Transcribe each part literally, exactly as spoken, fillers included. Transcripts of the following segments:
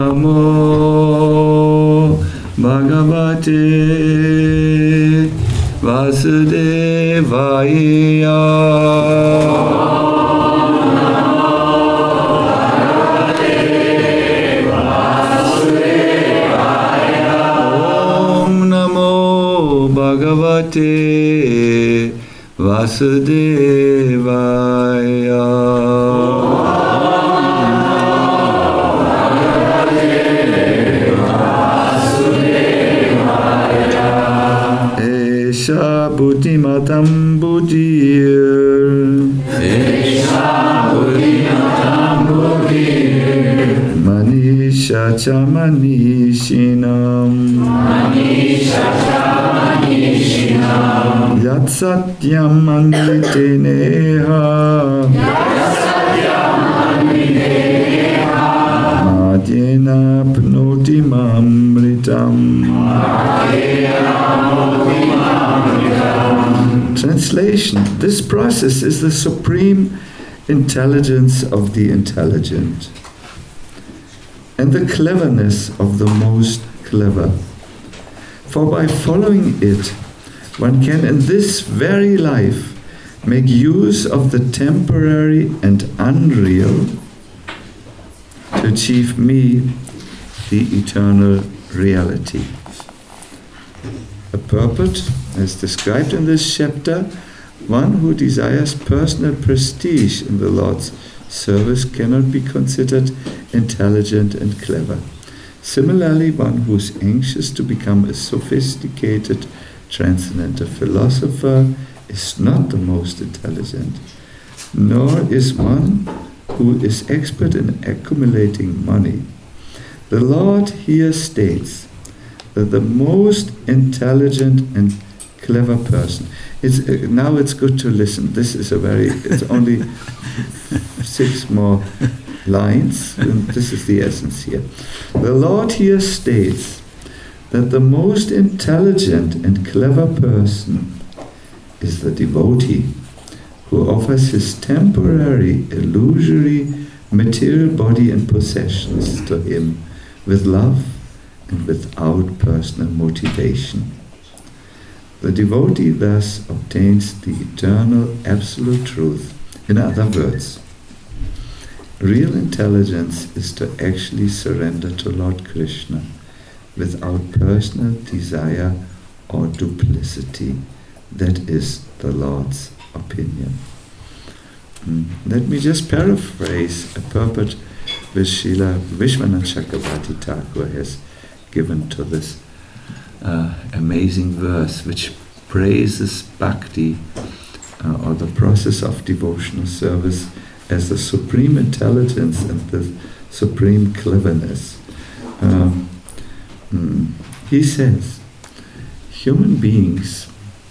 Namo Bhagavate Vasudevaya. Om Namo Bhagavate Vasudevaya. Buddhimatam Buddhir Esha Buddhimatam Buddhir Manisha cha manishinam Manisha cha manishinam Yat satyam anviteneha Yat satyam anviteneha Madhyena pnoti mamritam. Translation: this process is the supreme intelligence of the intelligent and the cleverness of the most clever. For by following it, one can in this very life make use of the temporary and unreal to achieve me, the eternal reality. A purport, as described in this chapter, one who desires personal prestige in the Lord's service cannot be considered intelligent and clever. Similarly, one who is anxious to become a sophisticated, transcendental philosopher is not the most intelligent, nor is one who is expert in accumulating money. The Lord here states that the most intelligent and clever person, it's, uh, now it's good to listen. This is a very, it's only six more lines, and this is the essence here. The Lord here states that the most intelligent and clever person is the devotee who offers his temporary, illusory, material body and possessions to him with love and without personal motivation. The devotee thus obtains the eternal absolute truth. In other words, real intelligence is to actually surrender to Lord Krishna without personal desire or duplicity. That is the Lord's opinion. Mm. Let me just paraphrase a purport which Srila Vishwanath Chakravarti Thakur has given to this uh, amazing verse, which praises bhakti, uh, or the process of devotional service, as the supreme intelligence and the supreme cleverness. Um, mm, he says, human beings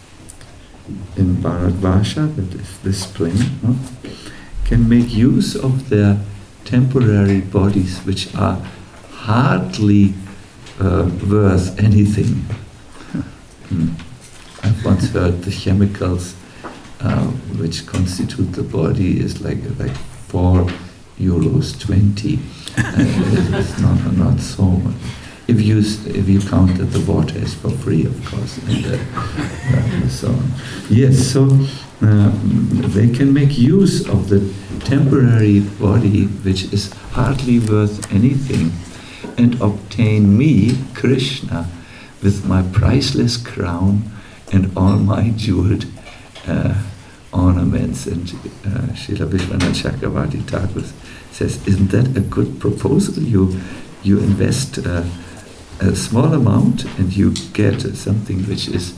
in Bharatvarsha, that is this plane, no, can make use of their temporary bodies, which are hardly uh, worth anything. Hmm. I've once heard the chemicals uh, which constitute the body is like like four euros twenty. Uh, it's not not so much. If you if you count that the water is for free, of course, and, uh, uh, so on. Yes, so uh, they can make use of the temporary body, which is hardly worth anything, and obtain me, Krishna, with my priceless crown and all my jeweled uh, ornaments. And uh, Srila Vishwanath Chakravarti Thakur says, isn't that a good proposal? You, you invest uh, a small amount and you get something which is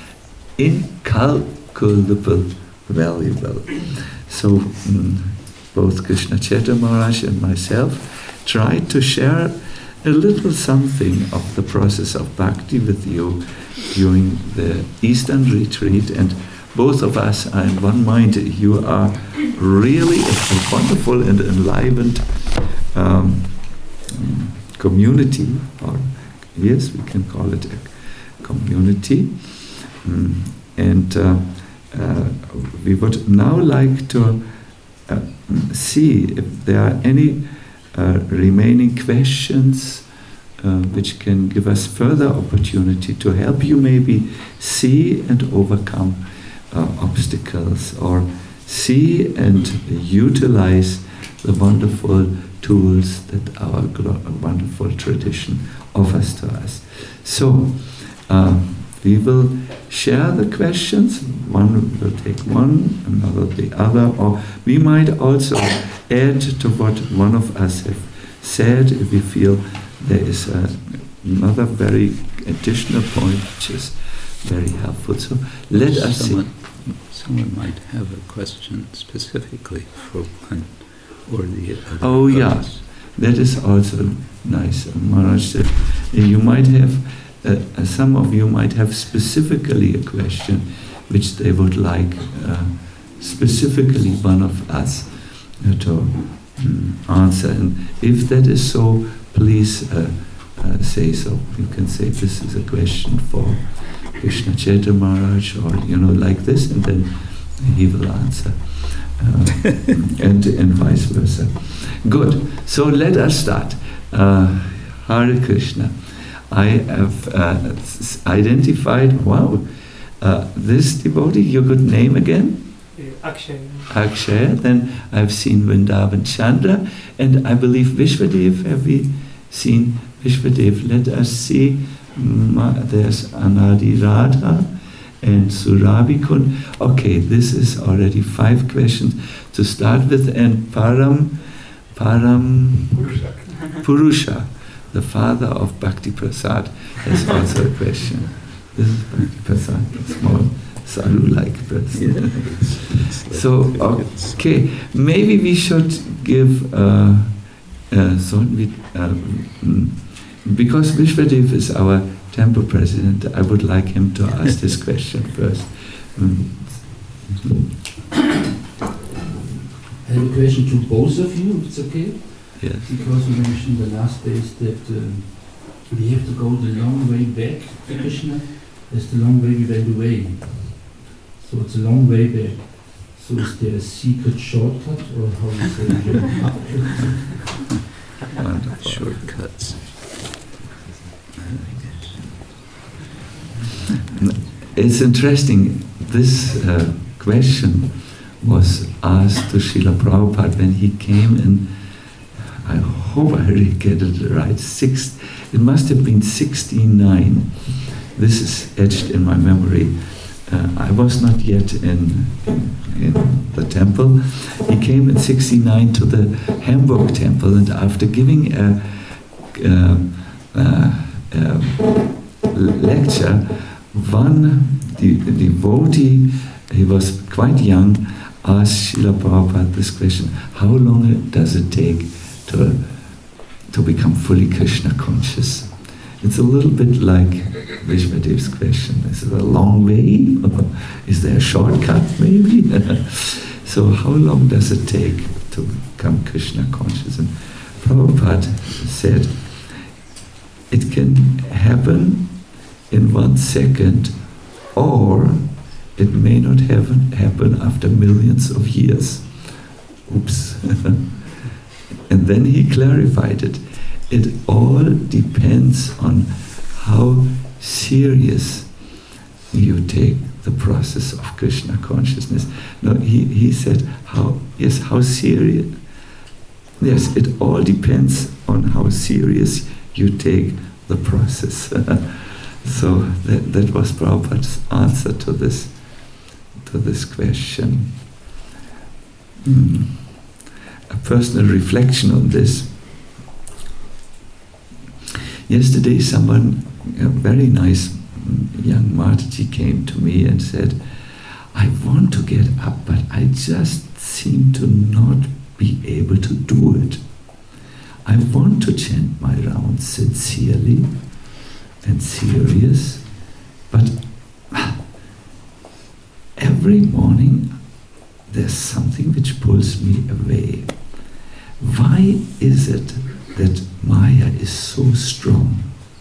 incalculable valuable. So mm, both Krishna Chaitanya Maharaj and myself tried to share a little something of the process of bhakti with you during the Eastern retreat, and both of us are in one mind. You are really a wonderful and enlivened um, community, or yes, we can call it a community. Mm. And uh, uh, we would now like to uh, see if there are any uh, remaining questions uh, which can give us further opportunity to help you maybe see and overcome uh, obstacles, or see and utilize the wonderful tools that our glo- wonderful tradition offers to us. So, uh, we will share the questions. One will take one, another the other, or we might also add to what one of us have said if we feel there is a, another very additional point which is very helpful. So let us see. Someone, someone might have a question specifically for one or the other. Oh yeah, that is also nice. Maharaj said, you might have, uh, some of you might have specifically a question which they would like uh, specifically one of us uh, to um, answer. And if that is so, please uh, uh, say so. You can say this is a question for Krishna Chaitanya Maharaj, or you know, like this, and then he will answer. Uh, and, and vice versa. Good. So let us start. Uh, Hare Krishna. I have uh, s- identified, wow, uh, this devotee, your good name again? Uh, Akshay. Akshay. Then I've seen Vrindavan Chandra, and I believe Vishwadev. Have we seen Vishwadev? Let us see. Ma- there's Anadi Radha and Surabhi-kun. Okay, this is already five questions to start with. And Param, Param Purusha, the father of Bhakti Prasad, has also a question. This is Bhakti Prasad, a small sadhu-like person. So, okay, maybe we should give, uh, uh, so we, uh, because Vishwadev is our temple president, I would like him to ask this question first. Mm. I have a question to both of you, if it's okay? Yes. Because you mentioned the last days that um, we have to go the long way back to Krishna. That's the long way we went away. So it's a long way back. So is there a secret shortcut, or how you say it? Wonderful. Shortcuts. It's interesting, this uh, question was asked to Srila Prabhupada when he came in, I hope I really get it right, six, it must have been sixty-nine. This is etched in my memory. Uh, I was not yet in, in the temple. He came in sixty-nine to the Hamburg temple, and after giving a, uh, uh, uh, lecture, one the, the devotee, he was quite young, asked Srila Prabhupada this question: how long does it take to, to become fully Krishna conscious? It's a little bit like Vishwadev's question. Is it a long way? Is there a shortcut maybe? So how long does it take to become Krishna conscious? And Prabhupada said, it can happen in one second, or it may not happen, happen after millions of years. Oops. And then he clarified it. It all depends on how serious you take the process of Krishna consciousness. No, he, he said, how, yes, how serious? Yes, it all depends on how serious you take the process. So that, that was Prabhupada's answer to this to this question. Mm. A personal reflection on this. Yesterday someone, a very nice young Mataji, came to me and said, I want to get up, but I just seem to not be able to do it. I want to chant my rounds sincerely and serious, but every morning there's something which pulls me away. Why is it that Maya is so strong?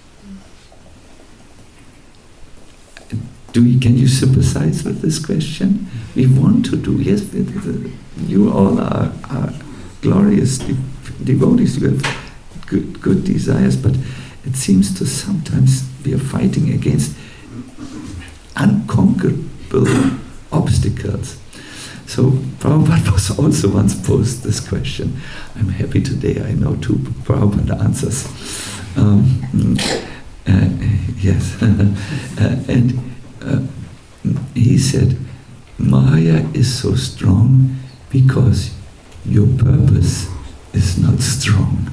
Do you, can you sympathize with this question? We want to do, yes, you all are, are glorious devotees, you have good, good desires, but it seems to sometimes we are fighting against unconquerable obstacles. So Prabhupada was also once posed this question. I'm happy today I know two Prabhupada answers. Um, uh, yes. uh, and uh, he said, Maya is so strong because your purpose is not strong.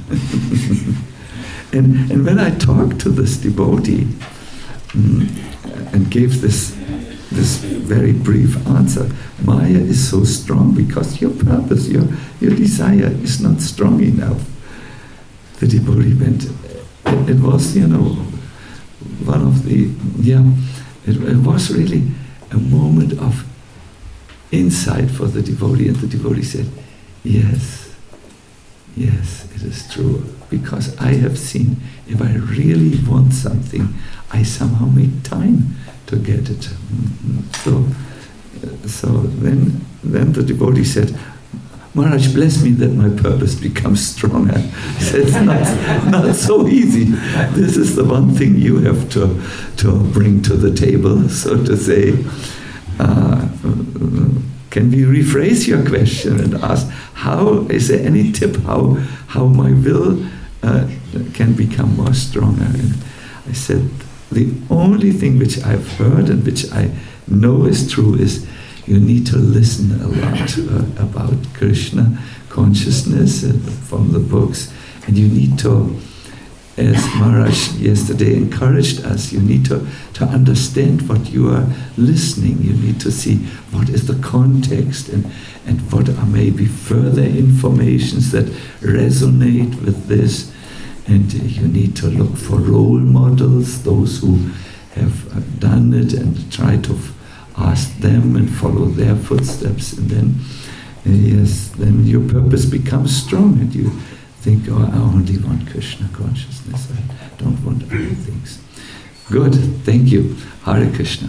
and, and when I talked to this devotee um, and gave this this very brief answer, Maya is so strong because your purpose, your, your desire is not strong enough. The devotee went, it, it was, you know, one of the, yeah, it, it was really a moment of insight for the devotee, and the devotee said, yes, yes, it is true, because I have seen if I really want something, I somehow make time to get it. So, so then, then the devotee said, Maharaj, bless me that my purpose becomes stronger. He said, it's not, not so easy. This is the one thing you have to, to bring to the table, so to say. Uh, can we rephrase your question and ask, how, is there any tip how, how my will uh, can become more stronger? And I said, the only thing which I've heard and which I know is true is you need to listen a lot uh, about Krishna consciousness uh, from the books, and you need to, as Maharaj yesterday encouraged us, you need to, to understand what you are listening. You need to see what is the context and, and what are maybe further informations that resonate with this. And you need to look for role models, those who have done it, and try to f- ask them and follow their footsteps. And then, uh, yes, then your purpose becomes strong, and you think, oh, I only want Krishna consciousness. I don't want other things. Good, thank you. Hare Krishna.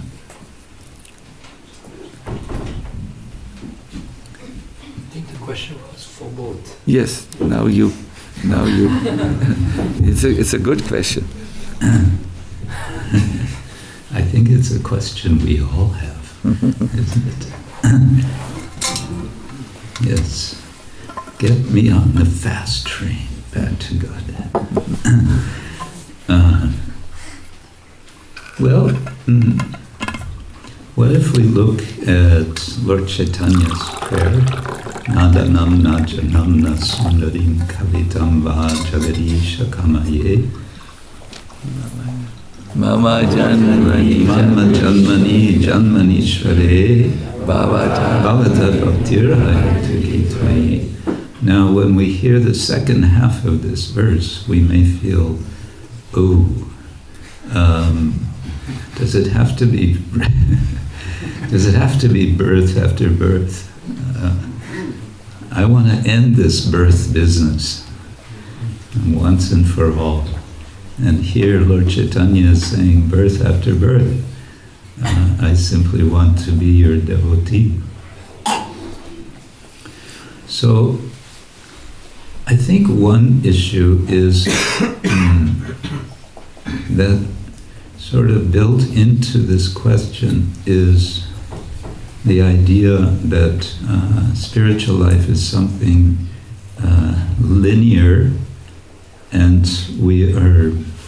I think the question was for both. Yes, now you. Now you, it's a it's a good question. I think it's a question we all have, isn't it? Yes. Get me on the fast train back to God. uh, well, mm, what if we look at Lord Chaitanya's prayer? Nadanam najanam nasundarim kavitam va jagarisha kamaye Mama janmani Mama janmani janmanishvare bhavata bhavata bhaktirayatu gitvaye. Now when we hear the second half of this verse, we may feel, oh, um, does it have to be does it have to be birth after birth? Uh, I want to end this birth business once and for all. And here Lord Chaitanya is saying, birth after birth, uh, I simply want to be your devotee. So, I think one issue is um, that sort of built into this question is the idea that uh, spiritual life is something uh, linear, and we are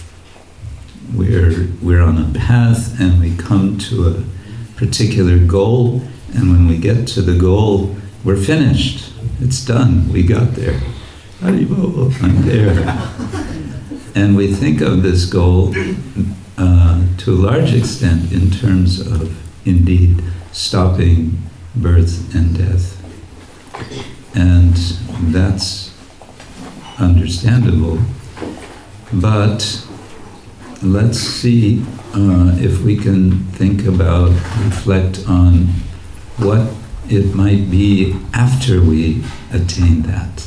we're we're on a path, and we come to a particular goal, and when we get to the goal, we're finished. It's done. We got there. Haribol, I'm there. And we think of this goal uh, to a large extent in terms of, indeed, stopping birth and death. And that's understandable. But let's see uh, if we can think about, reflect on what it might be after we attain that.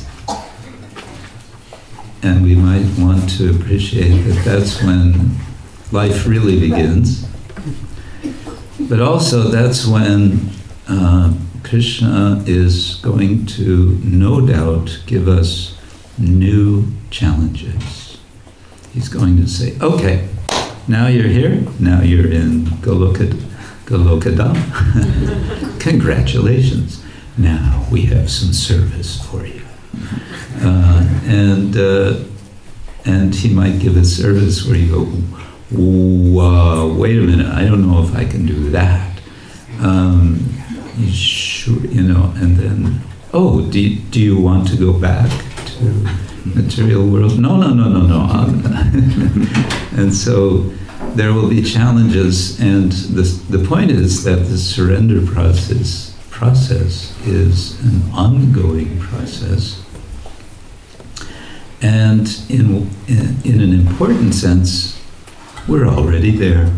And we might want to appreciate that that's when life really begins. But also that's when uh, Krishna is going to, no doubt, give us new challenges. He's going to say, okay, now you're here, now you're in Golokad- Golokadam. Congratulations. Now we have some service for you. Uh, and uh, and he might give a service where you go, uh, wait a minute, I don't know if I can do that. Um, you sure, you know, and then, oh, do you, do you want to go back to material world? No, no, no, no, no. And so there will be challenges, and the the point is that the surrender process process is an ongoing process. And in, in, in an important sense, we're already there.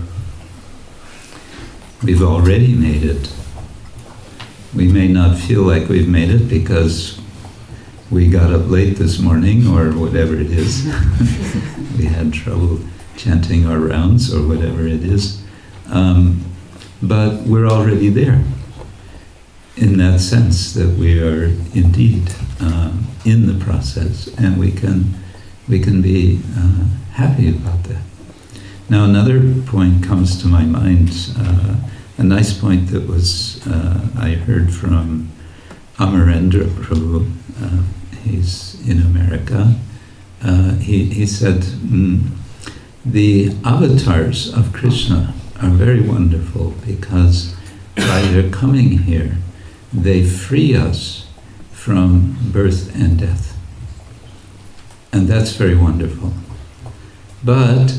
We've already made it. We may not feel like we've made it because we got up late this morning or whatever it is. We had trouble chanting our rounds or whatever it is. Um, but we're already there, in that sense that we are indeed um, in the process, and we can we can be uh, happy about that. Now another point comes to my mind, uh, a nice point that was uh, I heard from Amarendra Prabhu. Uh, he's in America. Uh, he, he said, mm, the avatars of Krishna are very wonderful because by their coming here, they free us from birth and death. And that's very wonderful. But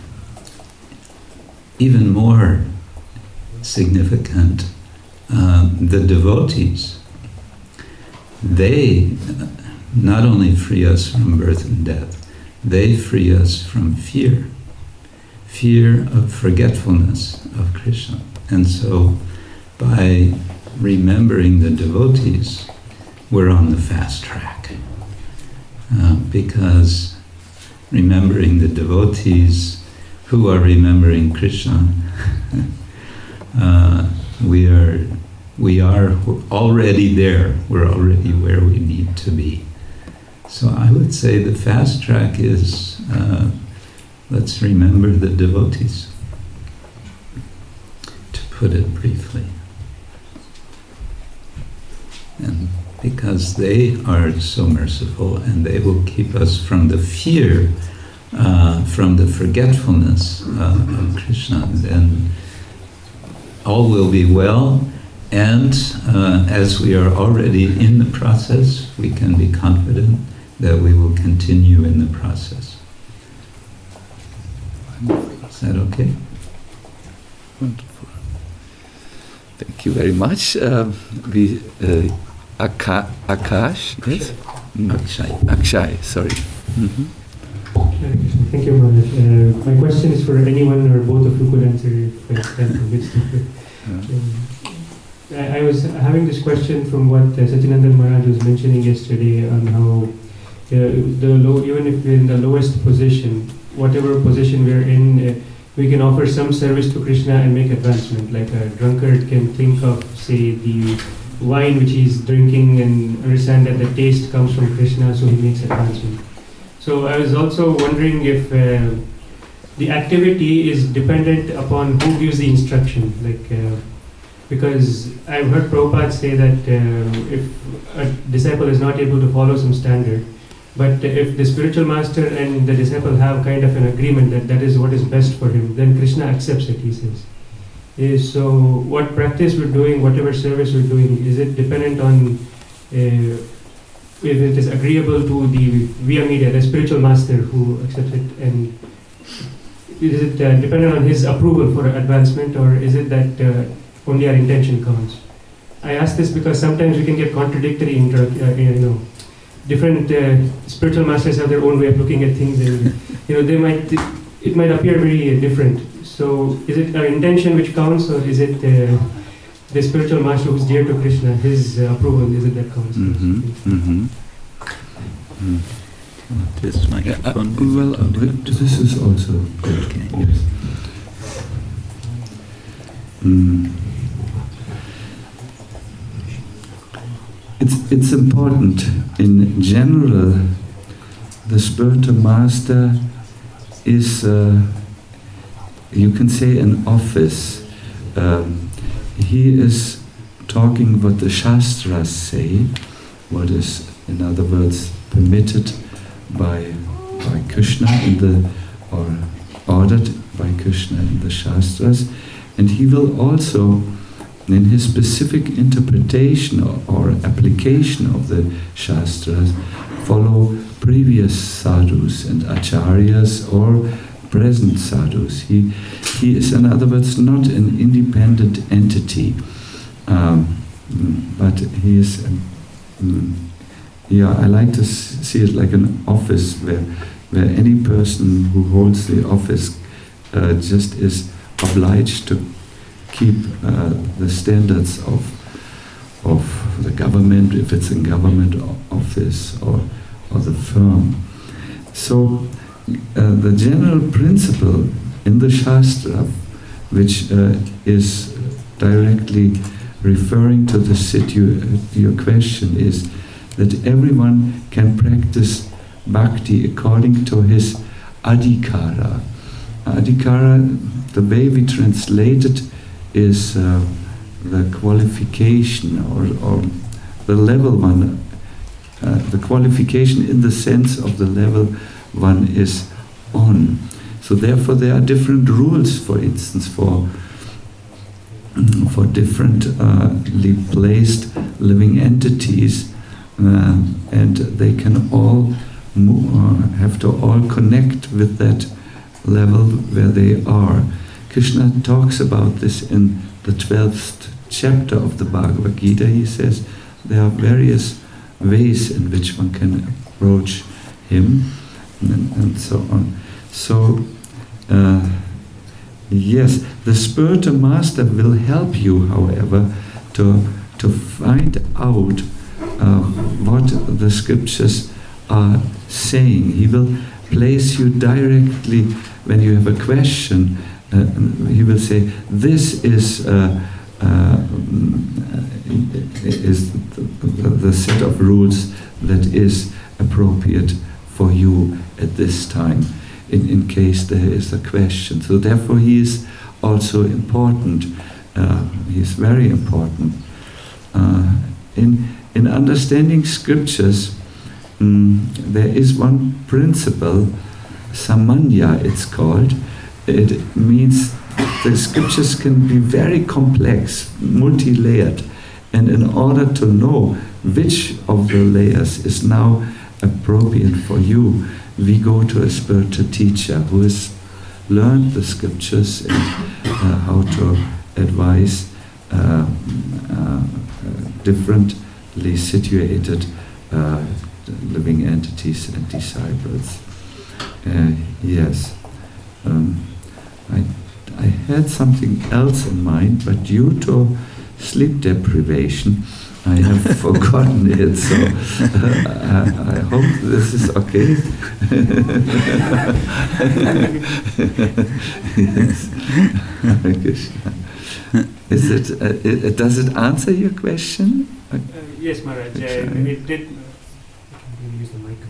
even more significant, um, the devotees, they not only free us from birth and death, they free us from fear, fear of forgetfulness of Krishna. And so by remembering the devotees, we're on the fast track. Uh, because remembering the devotees who are remembering Krishna, uh, we are we are already there. We're already where we need to be. So I would say the fast track is uh, let's remember the devotees, to put it briefly. And because they are so merciful and they will keep us from the fear, uh, from the forgetfulness uh, of Krishna, then all will be well. And uh, as we are already in the process, we can be confident that we will continue in the process. Is that okay? Wonderful. Thank you very much. Uh, we, uh, Aka- Akash, yes? Mm. Akshay. Akshay, sorry. Mm-hmm. Thank you, Maharaj. Uh, my question is for anyone or both of you could answer if I can permit. um, I, I was having this question from what uh, Sachinandan Maharaj was mentioning yesterday on how uh, the low, even if we're in the lowest position, whatever position we're in, uh, we can offer some service to Krishna and make advancement. Like a drunkard can think of, say, the wine which he's drinking and understand that the taste comes from Krishna, so he makes advancement. So I was also wondering if uh, the activity is dependent upon who gives the instruction. Like, uh, because I've heard Prabhupada say that uh, if a disciple is not able to follow some standard, but if the spiritual master and the disciple have kind of an agreement that that is what is best for him, then Krishna accepts it, he says. Is so what practice we're doing, whatever service we're doing, is it dependent on uh, if it is agreeable to the via media, the spiritual master who accepts it, and is it uh, dependent on his approval for advancement, or is it that uh, only our intention counts? I ask this because sometimes we can get contradictory, inter- uh, you know, different uh, spiritual masters have their own way of looking at things, and you know they might it might appear very uh, different. So, is it our intention which counts, or is it uh, the spiritual master who's dear to Krishna, his uh, approval, is it that counts? Mm-hmm. Mm-hmm. Mm. This microphone. Uh, well, uh, this is also good. Okay. Yes. Mm. It's it's important in general the spiritual master is, uh, you can say, an office. Um, he is talking what the Shastras say, what is, in other words, permitted by by Krishna in the, or ordered by Krishna in the Shastras, and he will also, in his specific interpretation or, or application of the Shastras, follow previous sadhus and acharyas or present sadhus. He, he is, in other words, not an independent entity, um, but he is, um, yeah, I like to s- see it like an office where, where any person who holds the office uh, just is obliged to keep uh, the standards of of the government, if it's a government office or or the firm. So uh, the general principle in the Shastra, which uh, is directly referring to the situ- your question, is that everyone can practice bhakti according to his adhikara. Adhikara, the way we translate it, is uh, the qualification or, or the level one, uh, the qualification in the sense of the level one is on. So therefore there are different rules, for instance, for for differently uh, placed living entities, uh, and they can all move, uh, have to all connect with that level where they are. Krishna talks about this in the twelfth chapter of the Bhagavad Gita. He says there are various ways in which one can approach him, and, and so on. So, uh, yes, the spiritual master will help you, however, to to find out uh, what the scriptures are saying. He will place you directly when you have a question. Uh, he will say, "This is uh, uh, is the, the, the set of rules that is appropriate for you at this time." In, in case there is a question. So therefore he is also important. Uh, he is very important. Uh, in, in understanding scriptures, um, there is one principle, samanya it's called. It means the scriptures can be very complex, multi-layered, and in order to know which of the layers is now appropriate for you, we go to a spiritual teacher who has learned the scriptures and uh, how to advise uh, uh, differently situated uh, living entities and disciples. Uh, yes, um, I, I had something else in mind, but due to sleep deprivation, I have forgotten it, so uh, I, I hope this is okay. Yes. Is it, uh, it? Does it answer your question? Uh, yes, Maharaj. Uh, it did. Use the mic.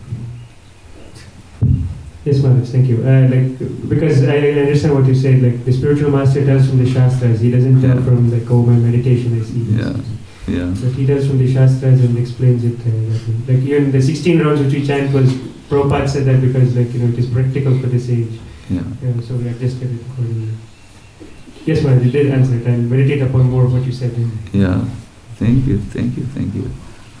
Yes, Maharaj. Thank you. Uh, like because I understand what you said. Like the spiritual master tells from the Shastras. He doesn't tell Yeah. from the Koma meditation. I see. Yeah. Yeah. But he does from the Shastras and explains it. Uh, like even the sixteen rounds which we chant was, Prabhupada said that because like you know it is practical for this age. Yeah. Yeah, so we adjusted it accordingly. Yes, Maharaj, you did answer it. I'll meditate upon more of what you said. Yeah. Thank you. Thank you. Thank you.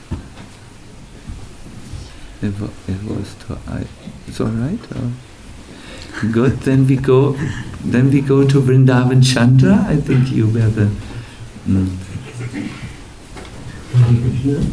It, wa- it was. To, I, it's all right. Or? Good. Then we go. Then we go to Vrindavan Chandra. I think you were the. Mm. Hare Krishna.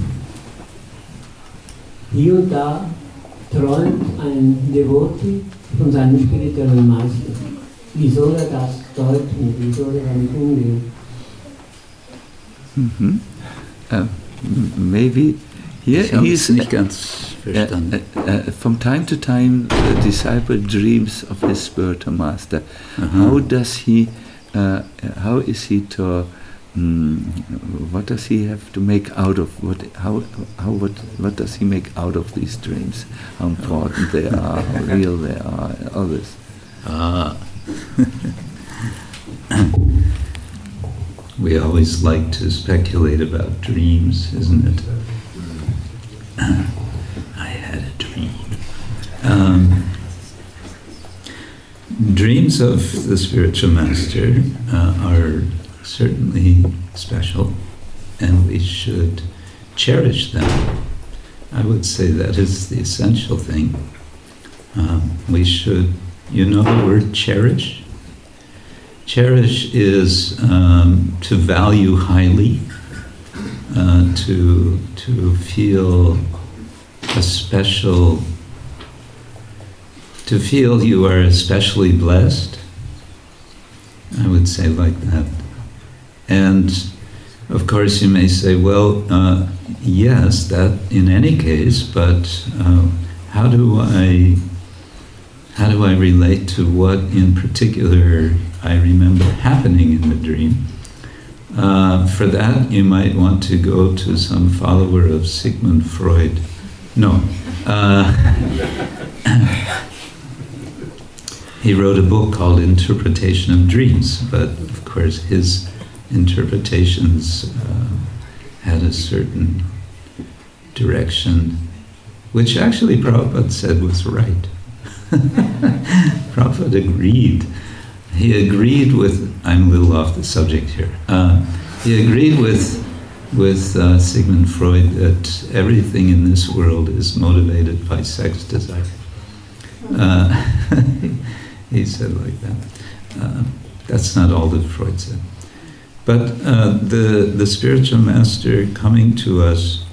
Hier und da träumt ein Devotee von seinem spirituellen Meister. Wie soll er das deuten? Wie soll er damit umgehen? Mm-hmm. Uh, m- maybe here Ich habe he's es nicht ganz verstanden. Uh, uh, uh, from time to time, the disciple dreams of his spiritual master. Aha. How does he? Uh, how is he to mm, what does he have to make out of what? How how what what does he make out of these dreams? How important they are, how real they are, all this. Ah. We always like to speculate about dreams, isn't it? I had a dream. Um, dreams of the spiritual master uh, are certainly special, and we should cherish them. I would say that is the essential thing. Um, we should, you know the word cherish? Cherish is um, to value highly, uh, to to feel a special, to feel you are especially blessed. I would say like that. And of course you may say, well, uh, yes, that in any case, but uh, how do I how do I relate to what in particular I remember happening in the dream? Uh, for that, you might want to go to some follower of Sigmund Freud. No. Uh, he wrote a book called Interpretation of Dreams, but of course his interpretations uh, had a certain direction, which actually Prabhupada said was right. Prabhupada agreed. He agreed with, I'm a little off the subject here, uh, he agreed with with uh, Sigmund Freud that everything in this world is motivated by sex desire. Uh, he said like that. Uh, that's not all that Freud said. But uh, the, the spiritual master coming to us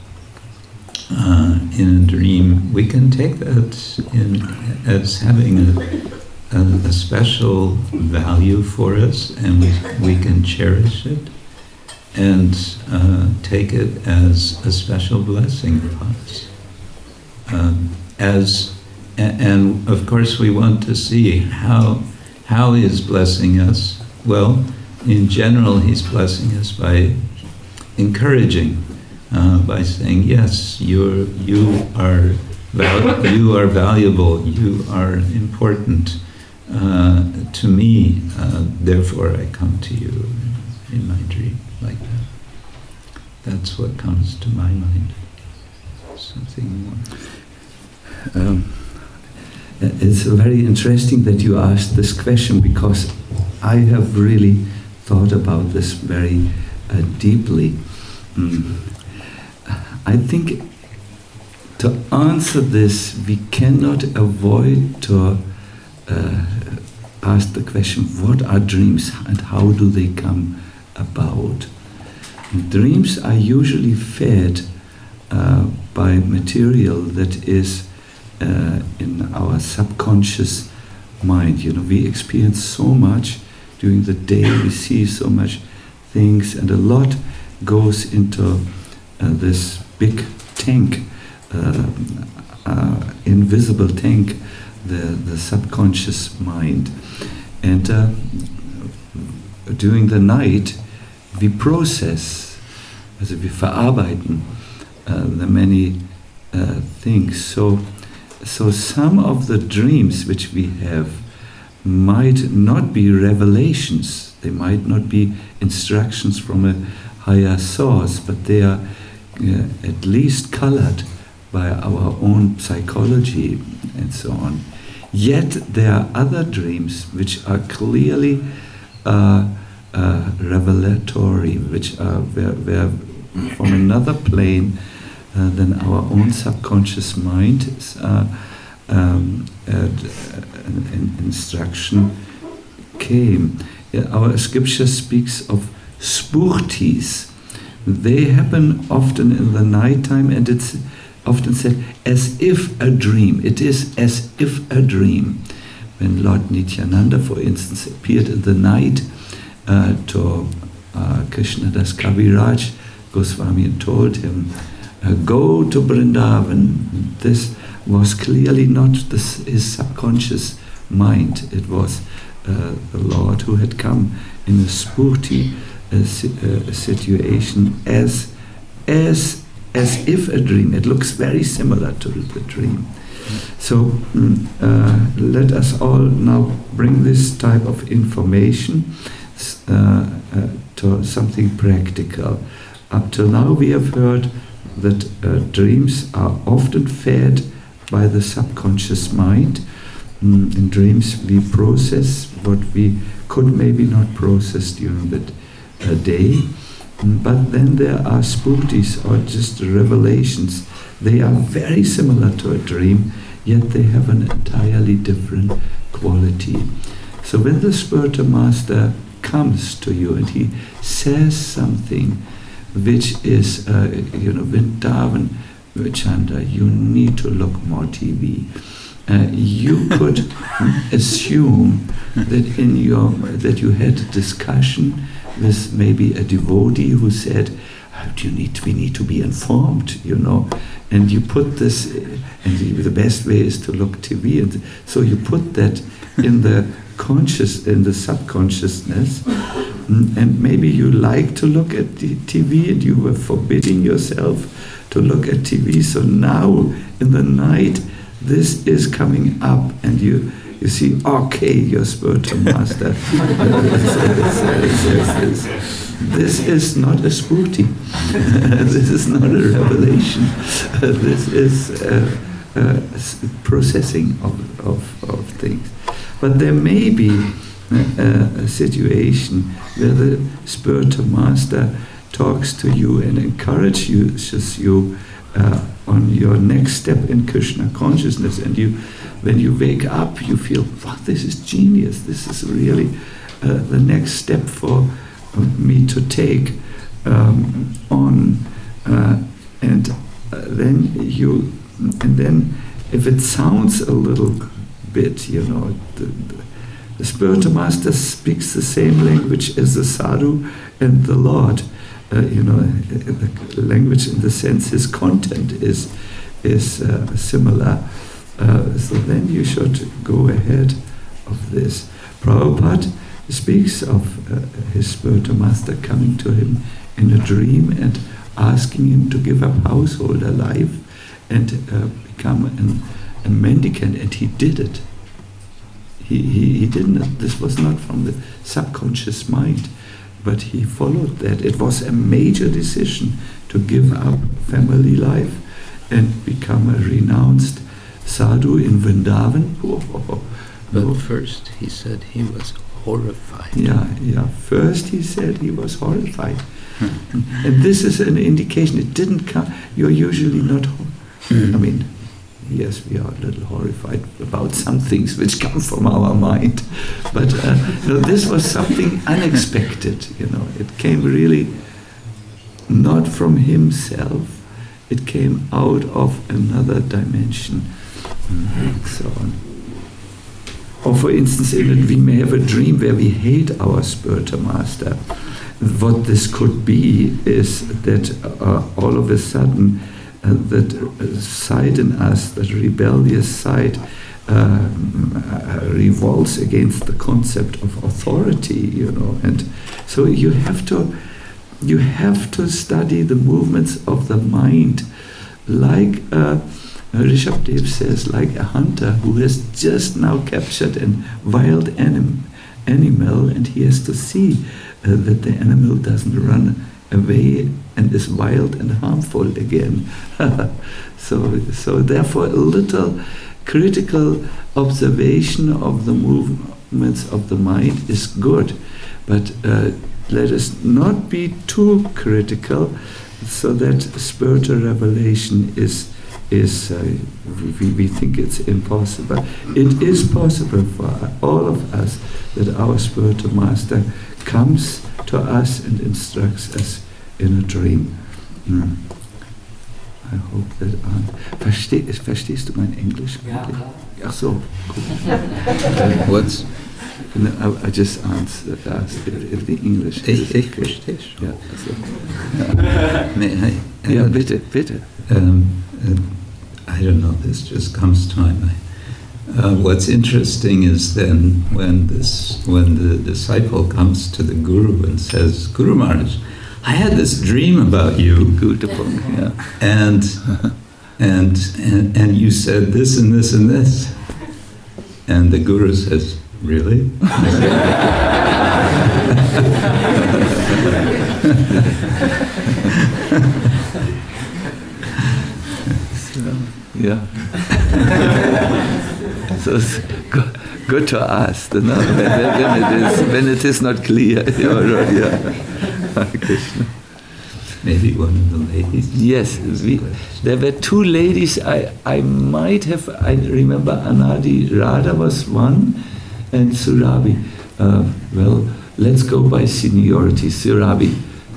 uh, in a dream, we can take that in, as having a A, a special value for us, and we, we can cherish it and uh, take it as a special blessing for us. Um, as and, and of course we want to see how how he is blessing us. Well, in general, he's blessing us by encouraging, uh, by saying, yes, you're you are val- you are valuable, you are important. Uh, to me, uh, therefore I come to you in my dream, like that. That's what comes to my mind. Something more. Um, it's very interesting that you asked this question, because I have really thought about this very uh, deeply. Mm. I think to answer this, we cannot avoid to Uh, ask the question, what are dreams and how do they come about? And dreams are usually fed uh, by material that is uh, in our subconscious mind. You know, we experience so much during the day, we see so much things, and a lot goes into uh, this big tank, uh, uh, invisible tank, The, the subconscious mind. And uh, during the night we process, also wir verarbeiten uh, the many uh, things. So, so some of the dreams which we have might not be revelations, they might not be instructions from a higher source, but they are uh, at least colored by our own psychology and so on. Yet there are other dreams which are clearly uh, uh, revelatory, which are where, where from another plane uh, than our own subconscious mind uh, um, and, uh, an instruction came. Our scripture speaks of spurtis. They happen often in the night time, and it's often said as if a dream. It is as if a dream. When Lord Nityananda, for instance, appeared in the night uh, to uh, Krishnadas Kaviraj Goswami and told him, uh, go to Vrindavan. This was clearly not this, his subconscious mind. It was uh, the Lord who had come in a spurti a, si- a situation as as as if a dream. It looks very similar to the dream. So mm, uh, let us all now bring this type of information uh, uh, to something practical. Up till now we have heard that uh, dreams are often fed by the subconscious mind. Mm, in dreams we process what we could maybe not process during the uh, day. Mm, but then there are spooties or just revelations. They are very similar to a dream, yet they have an entirely different quality. So when the spiritual master comes to you and he says something which is, uh, you know, Vrindavan, Chanda, you need to look more T V. Uh, you could assume that in your that you had a discussion with maybe a devotee who said, oh, "Do you need? We need to be informed," you know. And you put this, and the, the best way is to look T V, and so you put that in the conscious, in the subconsciousness. And maybe you like to look at the T V and you were forbidding yourself to look at T V. So now in the night this is coming up and you you see, okay, your spiritual master. This is not a spooty. This is not a revelation. This is uh, uh, processing of, of, of things. But there may be Uh, a situation where the spiritual master talks to you and encourages you uh, on your next step in Krishna consciousness, and you, when you wake up, you feel, wow, this is genius. This is really uh, the next step for me to take um, on, uh, and uh, then you, and then if it sounds a little bit, you know. The, the, The spiritual master speaks the same language as the sadhu and the Lord. Uh, you know, the language in the sense his content is is uh, similar. Uh, so then you should go ahead of this. Prabhupada speaks of uh, his spiritual master coming to him in a dream and asking him to give up householder life and uh, become an, a mendicant, and he did it. He, he, he didn't, this was not from the subconscious mind, but he followed that. It was a major decision to give up family life and become a renounced sadhu in Vrindavan. Oh, oh, oh. But Oh. first he said he was horrified. Yeah, yeah. First he said he was horrified. And this is an indication. It didn't come, you're usually not, I mean, yes, we are a little horrified about some things which come from our mind, but uh, no, this was something unexpected. You know, it came really not from himself; it came out of another dimension, and so on. Or, for instance, in it, we may have a dream where we hate our spiritual master. What this could be is that uh, all of a sudden, Uh, that uh, side in us, that rebellious side, uh, uh, revolts against the concept of authority, you know. And so you have to, you have to study the movements of the mind, like uh, Rishabdev says, like a hunter who has just now captured a wild anim- animal, and he has to see uh, that the animal doesn't run away and is wild and harmful again. so, so therefore a little critical observation of the movements of the mind is good, but uh, let us not be too critical, so that spiritual revelation is is uh, we, we think it's impossible. It is possible for all of us that our spiritual master comes to us and instructs us in a dream. Mm. I hope that uh, Verste verstehst du mein Englisch? Ja, klar. Ach so, gut. What's No, I, I just answered asked if, if the English Ich, is ich okay. verstehe schon. Ja, also, May I, ja, uh, bitte, bitte. Um, uh, I don't know, this just comes to my mind. Uh, what's interesting is then when this, when the disciple comes to the guru and says, Guru Maharaj, I had this dream about you, yeah. and, and and and you said this and this and this, and the guru says, really? So, yeah. So it's good, good to ask, you know, when, when, it is, when it is not clear. Yeah. Krishna. Maybe one of the ladies. Yes, we, there were two ladies. I, I might have. I remember Anadi Radha was one, and Surabhi. Uh, well, let's go by seniority. Surabhi,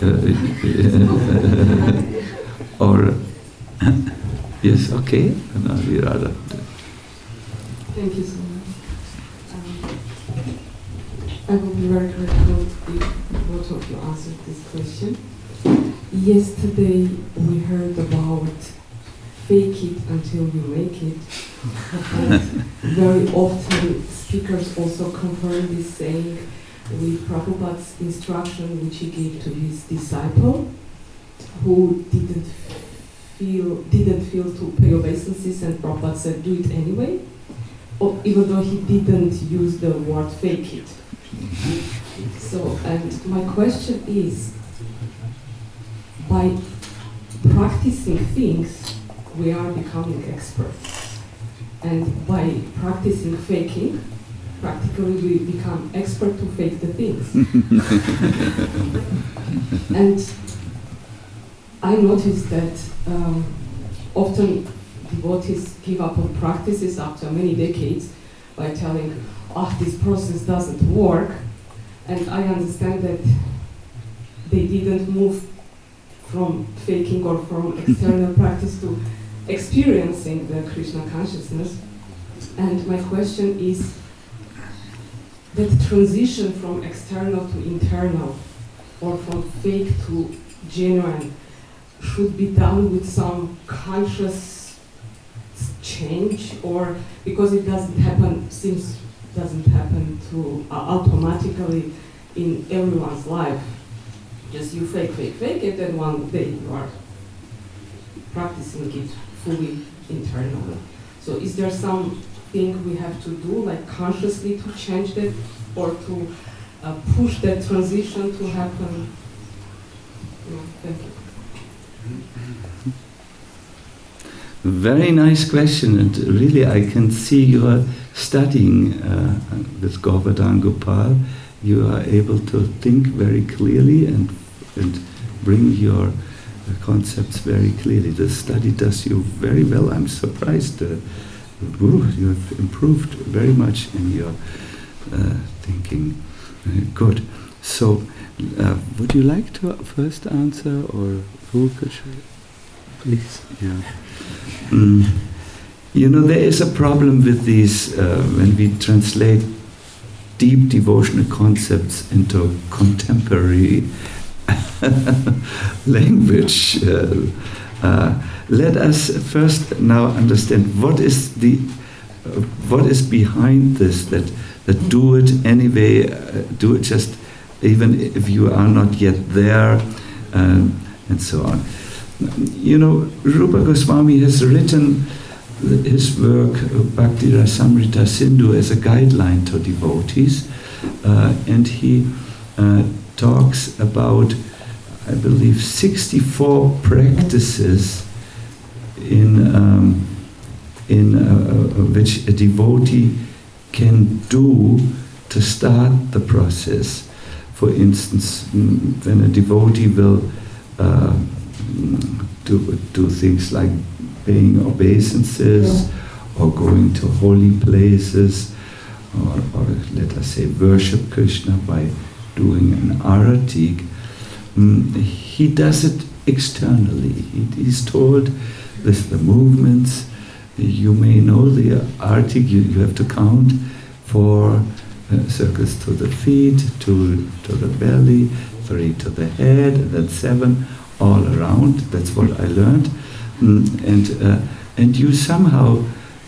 uh, or yes, okay, Anadi Radha. Thank you so much. Um, I will be very grateful if both of you answered this question. Yesterday we heard about fake it until you make it. And very often speakers also confirm this saying with Prabhupada's instruction which he gave to his disciple who didn't feel didn't feel to pay obeisances, and Prabhupada said do it anyway. Or even though he didn't use the word fake it. So, and my question is, by practicing things, we are becoming experts. And by practicing faking, practically we become expert to fake the things. And I noticed that um, often devotees give up on practices after many decades by telling, oh, this process doesn't work. And I understand that they didn't move from faking or from external practice to experiencing the Krishna consciousness. And my question is, that transition from external to internal, or from fake to genuine, should be done with some conscious change, or because it doesn't happen, seems doesn't happen to uh, automatically in everyone's life. Just you fake, fake, fake it, and one day you are practicing it fully internally. So is there something we have to do, like consciously to change that, or to uh, push that transition to happen? No, thank you. Very nice question, and really I can see you are studying uh, with Govardhan Gopal. You are able to think very clearly and and bring your uh, concepts very clearly. The study does you very well. I'm surprised. Uh, Guru, you have improved very much in your uh, thinking. Uh, good. So, uh, would you like to first answer, or who could? Please. Yeah. Mm. You know, there is a problem with these uh, when we translate deep devotional concepts into contemporary language. Uh, uh, let us first now understand what is the uh, what is behind this. That that do it anyway. Uh, do it just even if you are not yet there, um, and so on. You know, Rupa Goswami has written his work, Bhakti Rasamrita Sindhu, as a guideline to devotees, uh, and he uh, talks about, I believe, sixty-four practices in um, in uh, uh, which a devotee can do to start the process. For instance, when a devotee will uh, do do things like paying obeisances, or going to holy places, or, or let us say worship Krishna by doing an arati. Mm, he does it externally. He, he's told with the movements. You may know the arati, you, you have to count four uh, circles to the feet, two to the belly, three to the head, and then seven all around. That's what I learned. Mm, and uh, and you somehow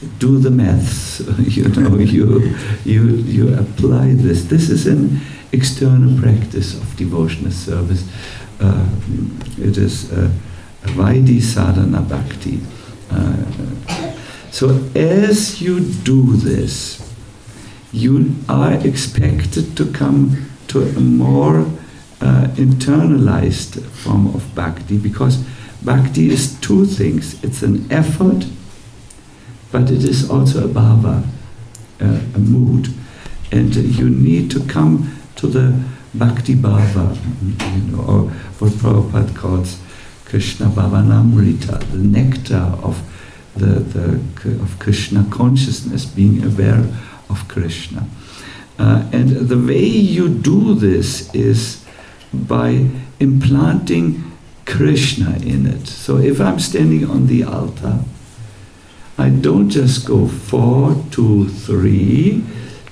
do the maths. You know, you you you apply this. This is an external practice of devotional service. Uh, it is uh, Vaidhi Sadhana Bhakti. Uh, so as you do this, you are expected to come to a more uh, internalized form of bhakti, because bhakti is two things. It's an effort, but it is also a bhava, uh, a mood. And uh, you need to come to the bhakti bhava, you know, or what Prabhupada calls Krishna Bhavanamrita, the nectar of the, the of Krishna consciousness, being aware of Krishna. Uh, and the way you do this is by implanting Krishna in it. So if I'm standing on the altar, I don't just go four, two, three,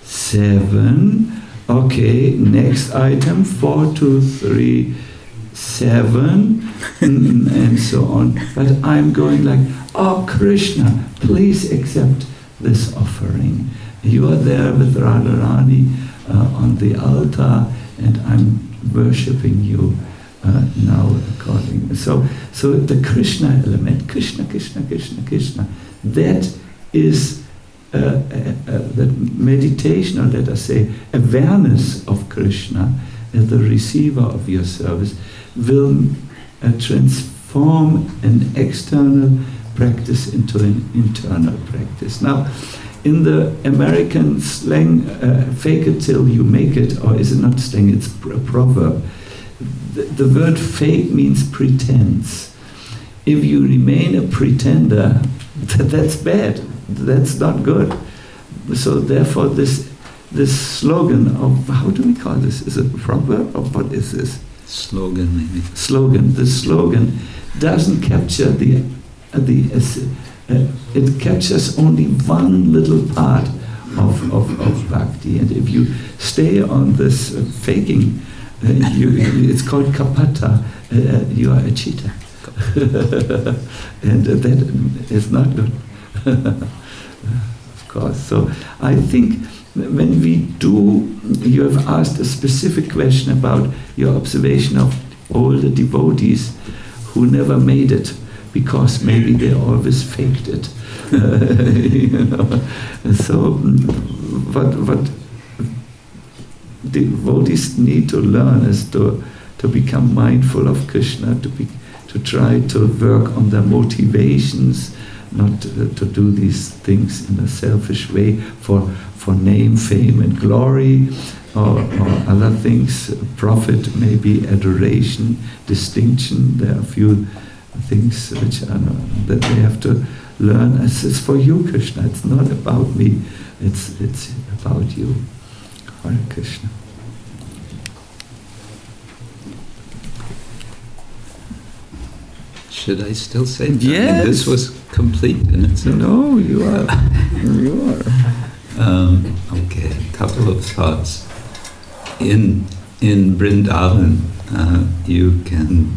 seven, okay, next item, four, two, three, seven, and so on. But I'm going like, oh Krishna, please accept this offering. You are there with Radharani uh, on the altar, and I'm worshipping you uh, now according. So, so the Krishna element, Krishna, Krishna, Krishna, Krishna, that is uh, uh, uh, that meditation, or let us say awareness of Krishna as the receiver of your service, will uh, transform an external practice into an internal practice. Now, in the American slang, uh, fake it till you make it, or is it not slang, it's a proverb. The, the word fake means pretense. If you remain a pretender, that, that's bad, that's not good. So therefore this this slogan of, how do we call this? Is it a proverb, or what is this? Slogan, maybe. Slogan. The slogan doesn't capture the, uh, the uh, it captures only one little part of, of, of bhakti. And if you stay on this uh, faking, uh, you, it's called kapata, uh, you are a cheater. And uh, that is not good, of course. So I think when we do, you have asked a specific question about your observation of older devotees who never made it, because maybe they always faked it. Uh, you know. So what what devotees need to learn is to to become mindful of Krishna, to be to try to work on their motivations, not to, to do these things in a selfish way for for name, fame, and glory, or, or other things, profit, maybe adoration, distinction. There are a few things which are not, that they have to learn. It's, it's for you, Krishna. It's not about me. It's it's about you. Hare Krishna. Should I still say that? Yes. This was complete in itself. No, you are. You are. Um, okay, a couple of thoughts. In in Vrindavan, uh, you can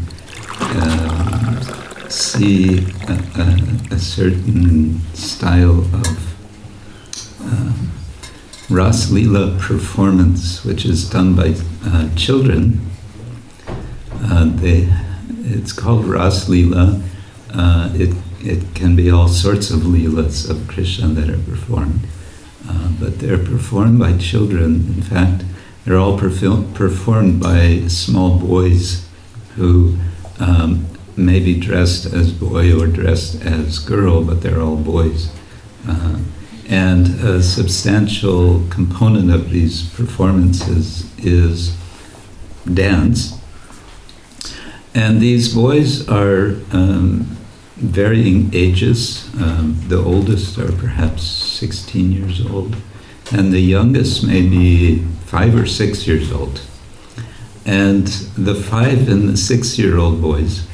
uh, see a, a, a certain style of uh, Ras Leela performance, which is done by uh, children. Uh, they, it's called Ras Leela. Uh, it it can be all sorts of leelas of Krishna that are performed. Uh, but they're performed by children. In fact, they're all perfi- performed by small boys who um, may be dressed as boy or dressed as girl, but they're all boys. Uh, and a substantial component of these performances is dance. And these boys are um, varying ages. Um, the oldest are perhaps sixteen years old, and the youngest may be five or six years old. And the five and the six-year-old boys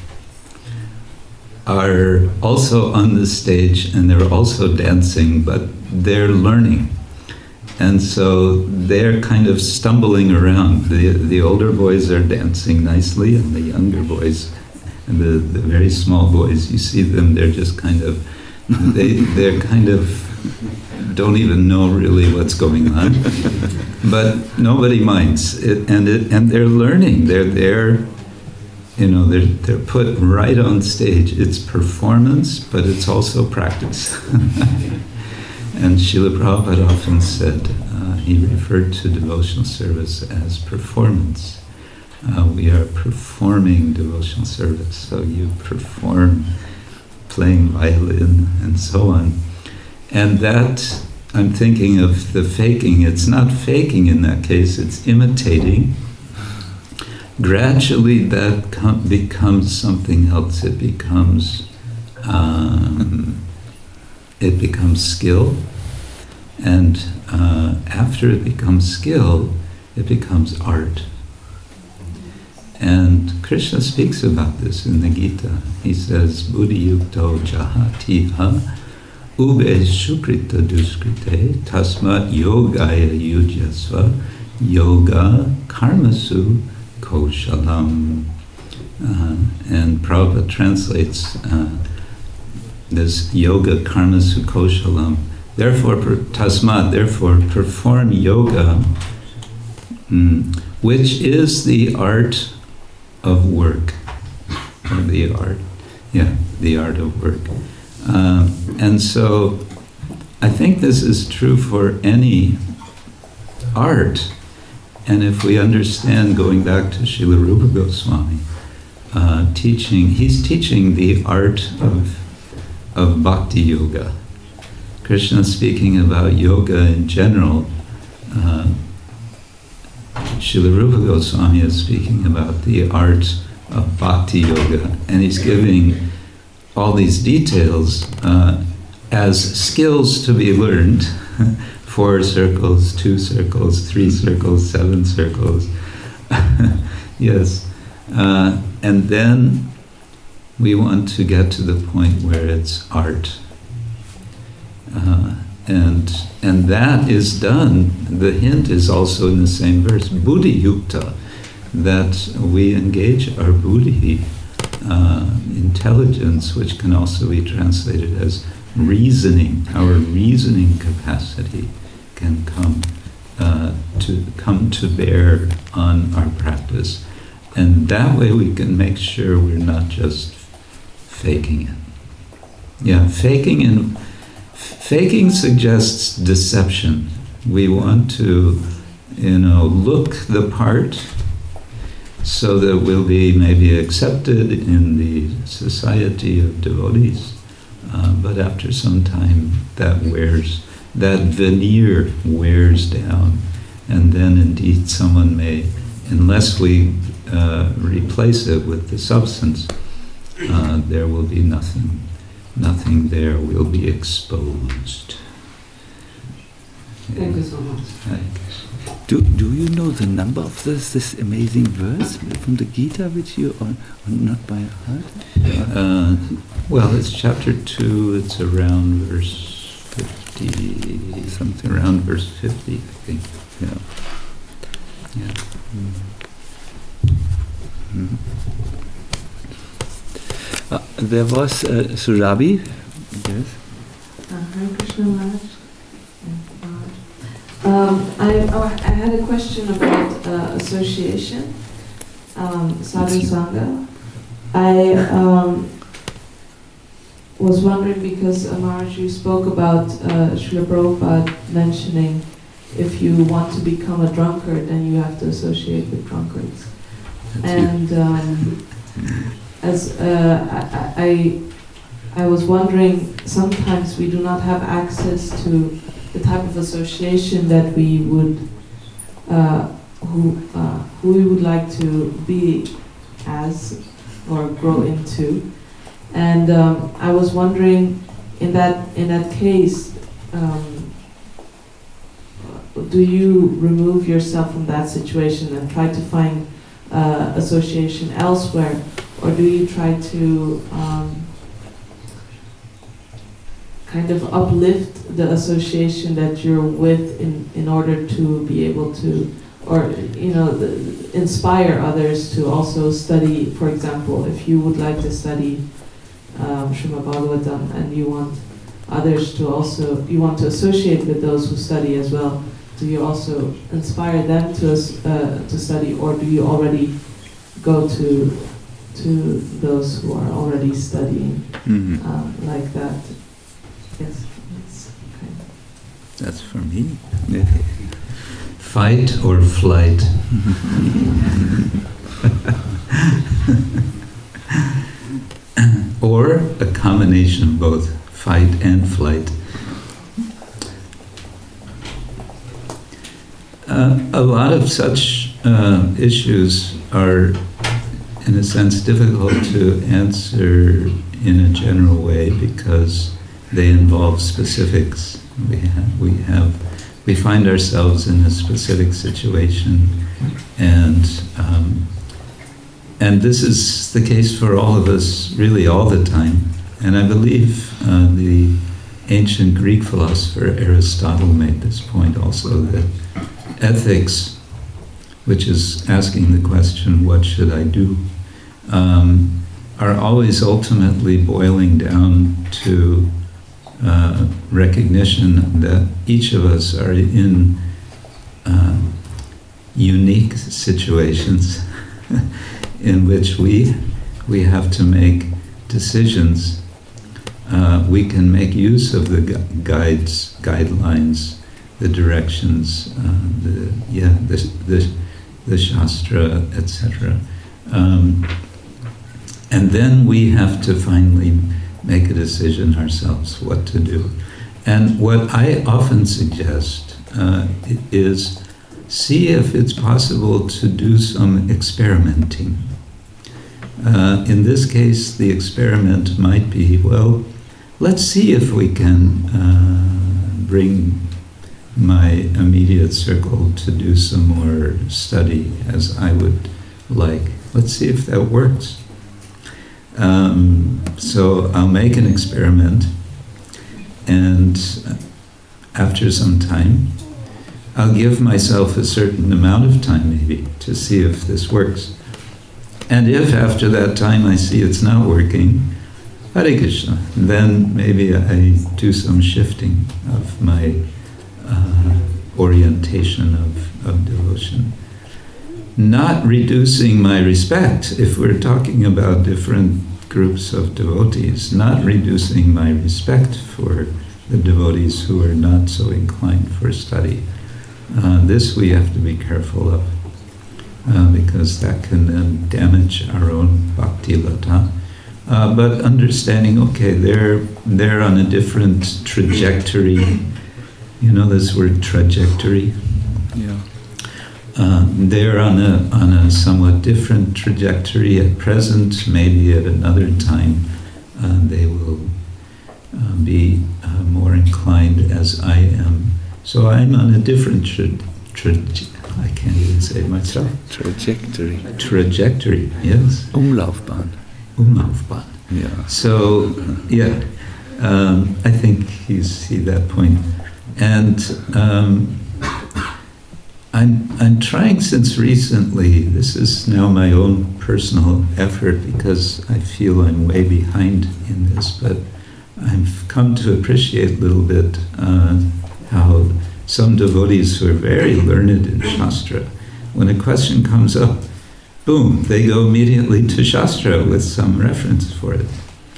are also on the stage, and they're also dancing, but they're learning. And so they're kind of stumbling around. The, the older boys are dancing nicely, and the younger boys, and the, the very small boys, you see them, they're just kind of, they, they're kind of don't even know really what's going on, but nobody minds it, and it, and they're learning. They're there, you know. They're they're put right on stage. It's performance, but it's also practice. And Srila Prabhupada often said uh, he referred to devotional service as performance. Uh, we are performing devotional service, so you perform playing violin and so on. And that, I'm thinking of the faking. It's not faking in that case, it's imitating. Gradually that com- becomes something else. It becomes, um, it becomes skill. And uh, after it becomes skill, it becomes art. And Krishna speaks about this in the Gita. He says, Buddhi yukto jahati ha ube sukrita duskrite tasmat yogaya yujyasva yoga karmasu koshalam. Uh, and Prabhupada translates uh, this yoga karmasu koshalam. Therefore, per, tasmat, therefore, perform yoga, mm, which is the art of work, or the art, yeah, the art of work. Um, and so I think this is true for any art. And if we understand, going back to Srila Rupa Goswami, uh, teaching, he's teaching the art of, of bhakti yoga. Krishna speaking about yoga in general, uh, Srila Rupa Goswami is speaking about the art of bhakti yoga, and he's giving all these details uh, as skills to be learned. Four circles, two circles, three circles, seven circles. Yes. Uh, and then we want to get to the point where it's art. Uh, and and that is done. The hint is also in the same verse, buddhi yukta, that we engage our buddhi, uh, intelligence, which can also be translated as reasoning. Our reasoning capacity can come uh, to come to bear on our practice, and that way we can make sure we're not just faking it. Yeah, faking and faking suggests deception. We want to, you know, look the part so that we'll be maybe accepted in the society of devotees. Uh, but after some time, that wears, that veneer wears down, and then indeed someone may, unless we uh, replace it with the substance, uh, there will be nothing. Nothing there will be exposed. Thank you so much. Do, do you know the number of this this amazing verse from the Gita, which you are, are not by heart? Uh, well, it's chapter two. It's around verse fifty, something around verse fifty, I think. Yeah. Yeah. Mm. Mm. Uh, there was uh, Surabhi. Yes. Uh, Hare Krishna Maharaj. Um, I, I had a question about uh, association, um, Sadhu Sangha. I um, was wondering because uh, Maharaj, you spoke about uh, Srila Prabhupada mentioning if you want to become a drunkard, then you have to associate with drunkards. That's and um, as uh, I, I, I was wondering, sometimes we do not have access to the type of association that we would, uh, who, uh, who we would like to be as or grow into, and um, I was wondering, in that in that case, um, do you remove yourself from that situation and try to find uh, association elsewhere, or do you try to um, kind of uplift the association that you're with in, in order to be able to, or, you know, the, inspire others to also study? For example, if you would like to study um, Srimad Bhagavatam and you want others to also, you want to associate with those who study as well. Do you also inspire them to uh, to study, or do you already go to to those who are already studying Mm-hmm. um, like that? Yes. That's, okay. That's for me. Yeah. Fight or flight? Or a combination of both, fight and flight. Uh, a lot of such uh, issues are, in a sense, difficult to answer in a general way because they involve specifics. We have, we have, we find ourselves in a specific situation, and um, and this is the case for all of us, really, all the time. And I believe uh, the ancient Greek philosopher Aristotle made this point also, that ethics, which is asking the question, what should I do, um, are always ultimately boiling down to uh, recognition that each of us are in uh, unique situations in which we we have to make decisions. Uh, we can make use of the gu- guides, guidelines, the directions, uh, the yeah, the the, the shastra, et cetera. Um, and then we have to finally make a decision ourselves what to do. And what I often suggest uh, is see if it's possible to do some experimenting. Uh, in this case, the experiment might be, well, let's see if we can uh, bring my immediate circle to do some more study as I would like. Let's see if that works. Um, so I'll make an experiment, and after some time, I'll give myself a certain amount of time maybe to see if this works. And if after that time I see it's not working, Hare Krishna, then maybe I do some shifting of my uh, orientation of, of devotion. Not reducing my respect, if we're talking about different groups of devotees, not reducing my respect for the devotees who are not so inclined for study. Uh, this we have to be careful of, uh, because that can then damage our own bhakti lata. Uh, but understanding, okay, they're they're on a different trajectory. You know this word trajectory? Yeah. Uh, they're on a on a somewhat different trajectory at present. Maybe at another time uh, they will uh, be uh, more inclined as I am. So I'm on a different tra- tra- I can't even say it myself. Trajectory. Trajectory, yes. Umlaufbahn. Umlaufbahn. Yeah. So, yeah, um, I think you see that point. And um, I'm I'm trying since recently, this is now my own personal effort because I feel I'm way behind in this, but I've come to appreciate a little bit uh, how some devotees who are very learned in Shastra, when a question comes up, boom, they go immediately to Shastra with some reference for it.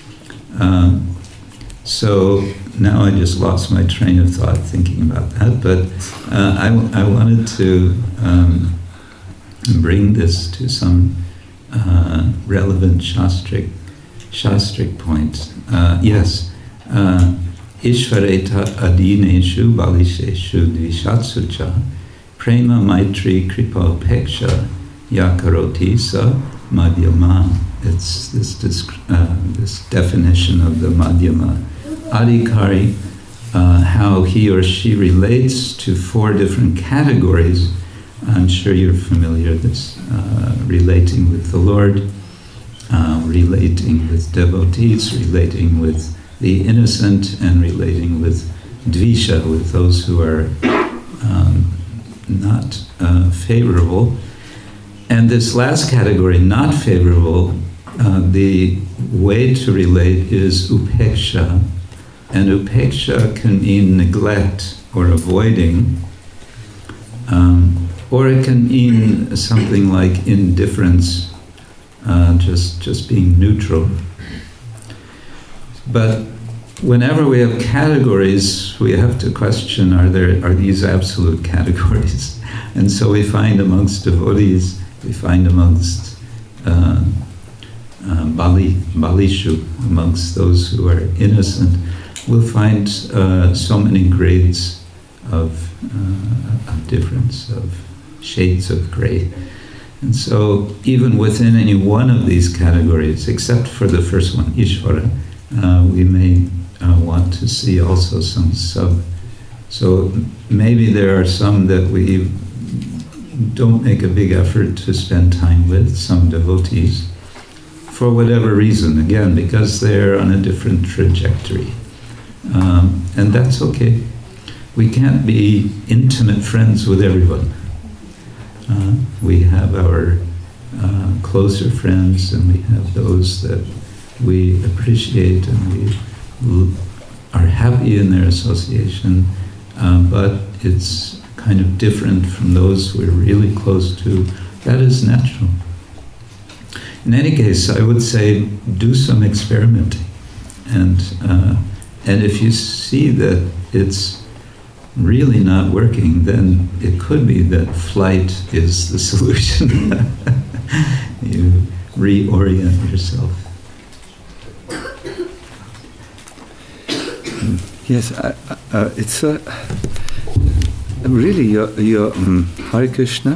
Um, so now I just lost my train of thought thinking about that, but uh, I, w- I wanted to um, bring this to some uh, relevant Shastric, Shastric points. Uh, yes, uh, Ishvareta adineshu balisheshu dvishatsucha prema maitri kripa peksha yakaroti sa madhyama. It's this, this, uh, this definition of the madhyama. Adhikari, uh, how he or she relates to four different categories. I'm sure you're familiar with this, uh, relating with the Lord, uh, relating with devotees, relating with the innocent, and relating with dvisha, with those who are um, not uh, favorable. And this last category, not favorable, uh, the way to relate is upeksha, And upeksha can mean neglect or avoiding, um, or it can mean something like indifference, uh, just just being neutral. But whenever we have categories, we have to question: Are there are these absolute categories? And so we find amongst devotees, we find amongst uh, uh, Bali Balishu, amongst those who are innocent, we'll find uh, so many grades of, uh, of difference, of shades of grey. And so even within any one of these categories, except for the first one, Ishvara, uh, we may uh, want to see also some sub. So maybe there are some that we don't make a big effort to spend time with, some devotees, for whatever reason, again, because they're on a different trajectory. Um, and that's okay. We can't be intimate friends with everyone. Uh, we have our uh, closer friends, and we have those that we appreciate, and we l- are happy in their association, uh, but it's kind of different from those we're really close to. That is natural. In any case, I would say do some experimenting, and uh, And if you see that it's really not working, then it could be that flight is the solution. You reorient yourself. Yes, uh, uh, it's a, really your, your um, Hare Krishna.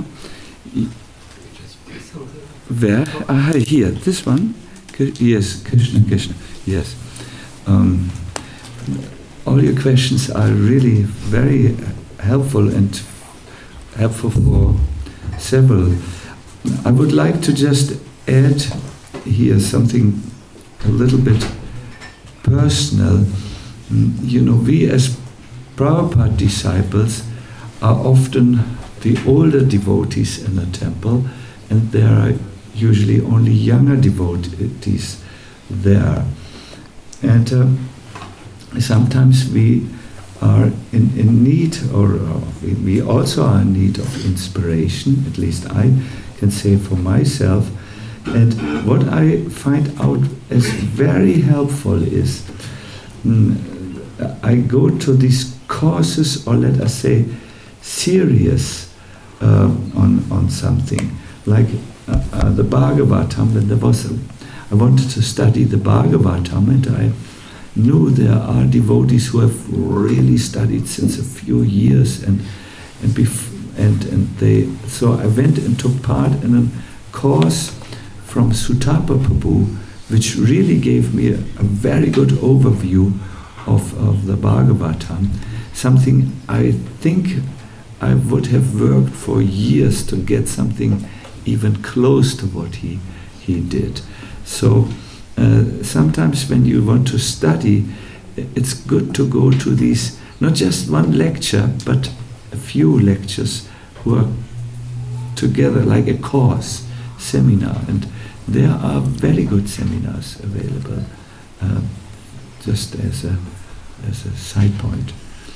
Where? Ah, here, this one? Yes, Krishna, Krishna, yes. Um, all your questions are really very helpful and helpful for several. I would like to just add here something a little bit personal. You know, we as Prabhupada disciples are often the older devotees in the temple, and there are usually only younger devotees there. And uh, sometimes we are in, in need, or uh, we, we also are in need of inspiration, at least I can say for myself. And what I find out as very helpful is, mm, I go to these courses, or let us say, serious uh, on on something like uh, uh, the Bhagavatam. And there was a, I wanted to study the Bhagavatam, and I knew there are devotees who have really studied since a few years, and and bef- and and they. So I went and took part in a course from Sutapa Prabhu, which really gave me a, a very good overview of, of the Bhagavatam, something I think I would have worked for years to get something even close to what he he did. So uh, sometimes when you want to study, it's good to go to these, not just one lecture, but a few lectures who are together like a course, seminar, and there are very good seminars available, uh, just as a as a side point.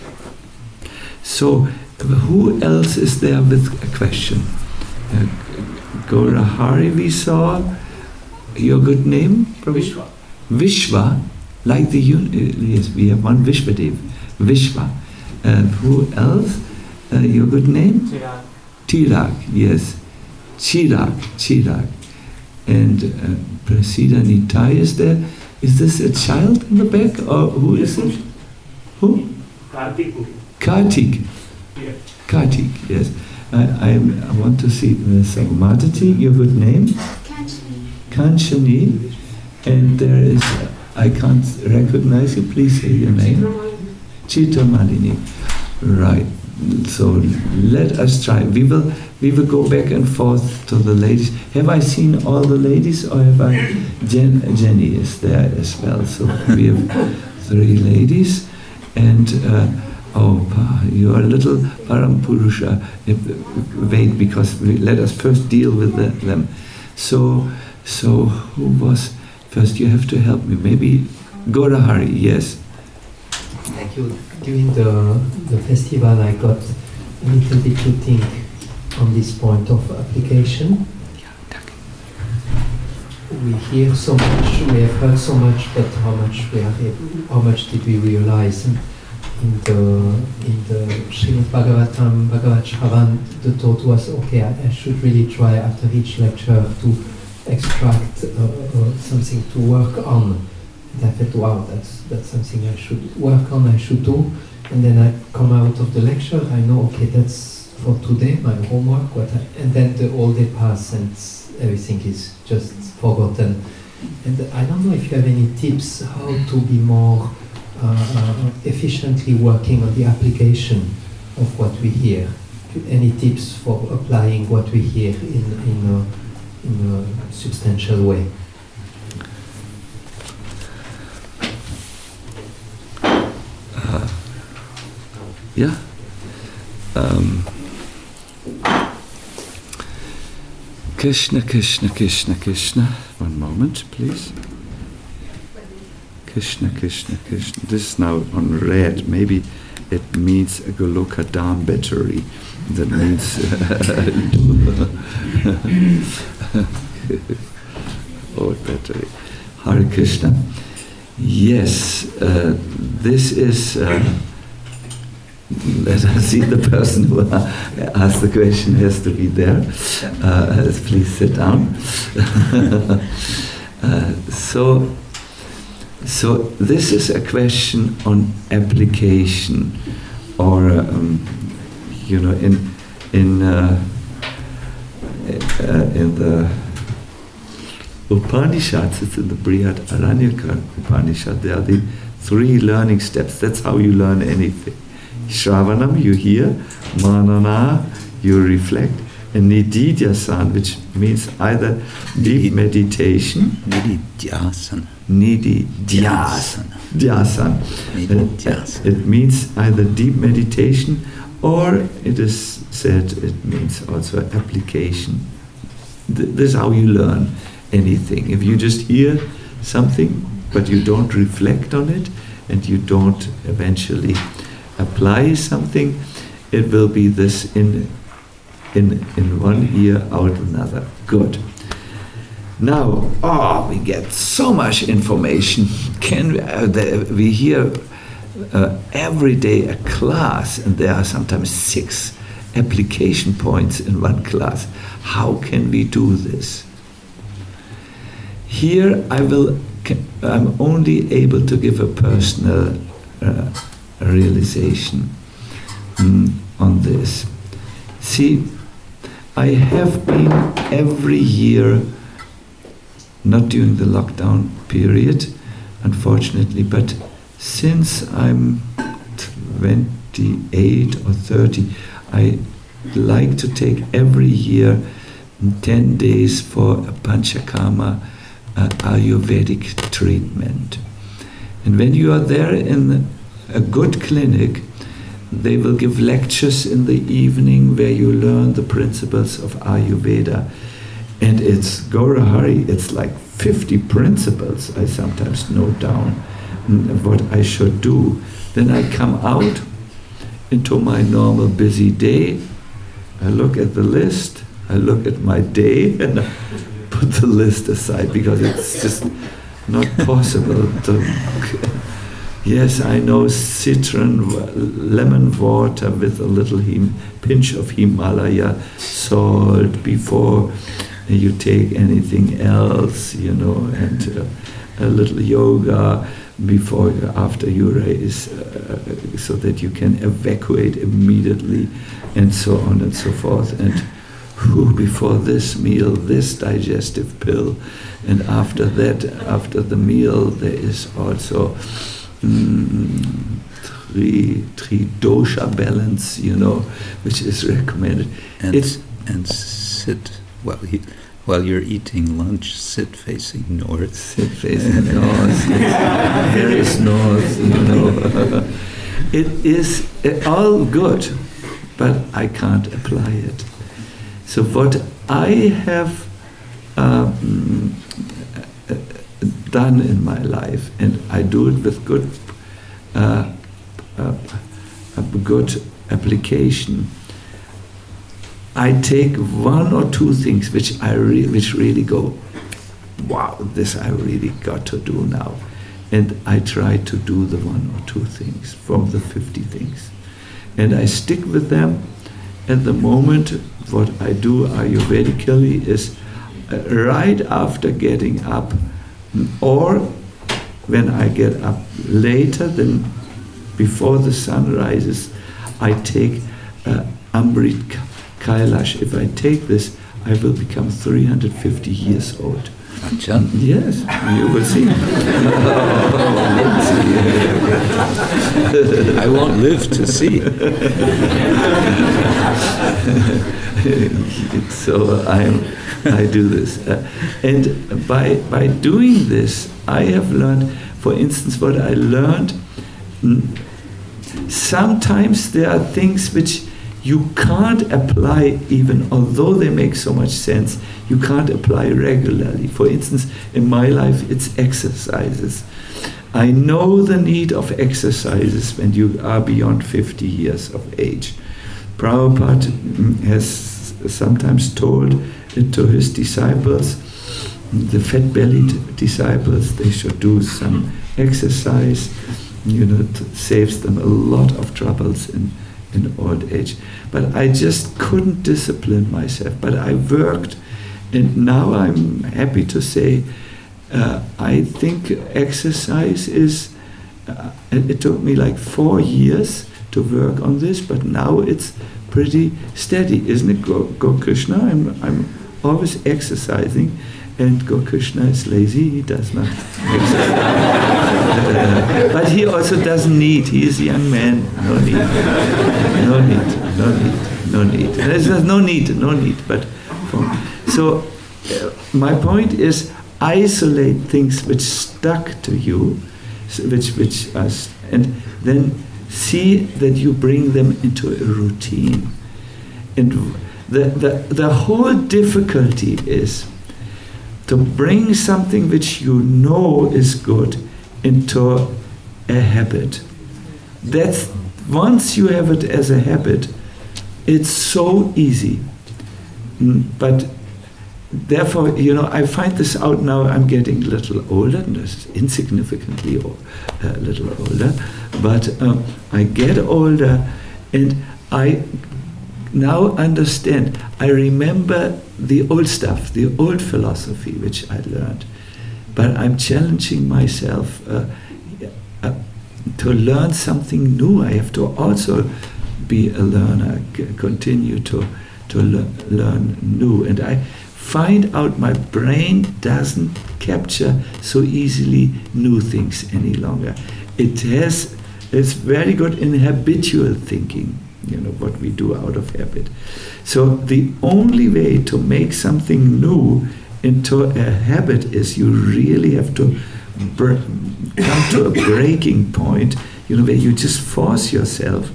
So, who else is there with a question? Uh, Gaurahari, we saw. Your good name? Vishwa. Vishwa, like the un- yes, we have one Vishwadev. Vishwa. And who else? Uh, your good name? Chirag. Chirag, yes. Chirag, Chirag. And uh, Prasida Nitai is there. Is this a child in the back, or who is it? Who? Kartik. Kartik. Yeah. Kartik, yes. I, I, I want to see uh, some Madhati, your good name? Kanchani. Kanchani. And there is, uh, I can't recognize you, please say your name. Chitra Malini. Right. So let us try. We will we will go back and forth to the ladies. Have I seen all the ladies, or have I? Jen, Jenny is there as well. So we have three ladies, and uh, oh, you are a little Parampurusha. Wait, because we, let us first deal with the, them. So so who was first? You have to help me. Maybe Gaurahari. Yes. thank you. During the, the festival, I got a little bit to think on this point of application. We hear so much, we have heard so much, but how much we are, how much did we realize? In the in the Srimad Bhagavatam, Bhagavad Shravan, the thought was, okay, I, I should really try after each lecture to extract uh, uh, something to work on. And I thought, wow, that's that's something I should work on, I should do. And then I come out of the lecture, I know, okay, that's for today, my homework, what I, and then the whole day passes and everything is just forgotten. And I don't know if you have any tips how to be more uh, efficiently working on the application of what we hear. Any tips for applying what we hear in, in, a, in a substantial way? Uh, yeah. Um, Krishna, Krishna, Krishna, Krishna. One moment, please. Krishna, Krishna, Krishna. This is now on red. Maybe it means a Goloka Dham battery. That means old battery. Hare Krishna. Yes, uh, this is. Uh, Let us see, the person who asked the question has to be there. Uh, please sit down. uh, so, so this is a question on application, or um, you know, in in uh, uh, in the Upanishads, it's in the Brihad Aranyaka Upanishad. There are the three learning steps. That's how you learn anything. Shravanam, you hear, Manana, you reflect, and Nididhyasan, which means either deep meditation, Nididhyasana. Nididhyasana. Dhyasana. Nididhyasana. It means either deep meditation, or it is said it means also application. This is how you learn anything. If you just hear something, but you don't reflect on it, and you don't eventually apply something, it will be this in in in one ear, out another. Good. Now, oh, we get so much information. Can we, uh, the, we hear uh, every day a class, and there are sometimes six application points in one class. How can we do this? Here, I will. I'm only able to give a personal Uh, realization mm, on this. See, I have been every year, not during the lockdown period, unfortunately, but since I'm twenty-eight or thirty, I like to take every year ten days for a Panchakarma uh, Ayurvedic treatment. And when you are there in a good clinic, they will give lectures in the evening where you learn the principles of Ayurveda. And it's Gaurahari, it's like fifty principles I sometimes note down what I should do. Then I come out into my normal busy day, I look at the list, I look at my day, and I put the list aside because it's just not possible to. Yes, I know citron, lemon water with a little him, pinch of Himalaya salt before you take anything else, you know, and uh, a little yoga before, after you raise, uh, so that you can evacuate immediately, and so on and so forth. And whew, before this meal, this digestive pill, and after that, after the meal, there is also mm, three, three dosha balance, you know, which is recommended. And, it's, and sit while you, while you're eating lunch, sit facing north. Sit facing north. Here is north, you know. It is uh, all good, but I can't apply it. So what I have um, done in my life, and I do it with good uh, good application, I take one or two things which I re- which really go, wow, this I really got to do now. And I try to do the one or two things from the fifty things. And I stick with them. At the moment, what I do Ayurvedically is uh, right after getting up, or when I get up later than before the sun rises, I take uh, Amrit Kailash. If I take this, I will become three hundred fifty years old. Achan. Yes, you will see. I won't live to see. So I, I do this, uh, and by by doing this, I have learned. For instance, what I learned. Mm, sometimes there are things which you can't apply, even although they make so much sense, you can't apply regularly. For instance, in my life, it's exercises. I know the need of exercises when you are beyond fifty years of age. Prabhupada has sometimes told it to his disciples, the fat-bellied disciples, they should do some exercise. You know, it saves them a lot of troubles in in old age. But I just couldn't discipline myself. But I worked, and now I'm happy to say uh, I think exercise is, uh, it took me like four years to work on this, but now it's pretty steady, isn't it, Go, Go Krishna? I'm, I'm always exercising, and Go Krishna is lazy, he does not exercise. uh, but he also doesn't need, he is a young man, no need, no need, no need, no need. There's no need, no need, but from, so uh, my point is isolate things which stuck to you, which, which are, and then see that you bring them into a routine. And the, the, the whole difficulty is to bring something which you know is good into a habit. That's, once you have it as a habit, it's so easy. But therefore, you know, I find this out now. I'm getting a little older, insignificantly a uh, little older, but um, I get older, and I now understand. I remember the old stuff, the old philosophy which I learned, but I'm challenging myself uh, uh, to learn something new. I have to also be a learner, c- continue to to le- learn new, and I find out my brain doesn't capture so easily new things any longer. It has, it's very good in habitual thinking, you know, what we do out of habit. So the only way to make something new into a habit is you really have to br- come to a breaking point, you know, where you just force yourself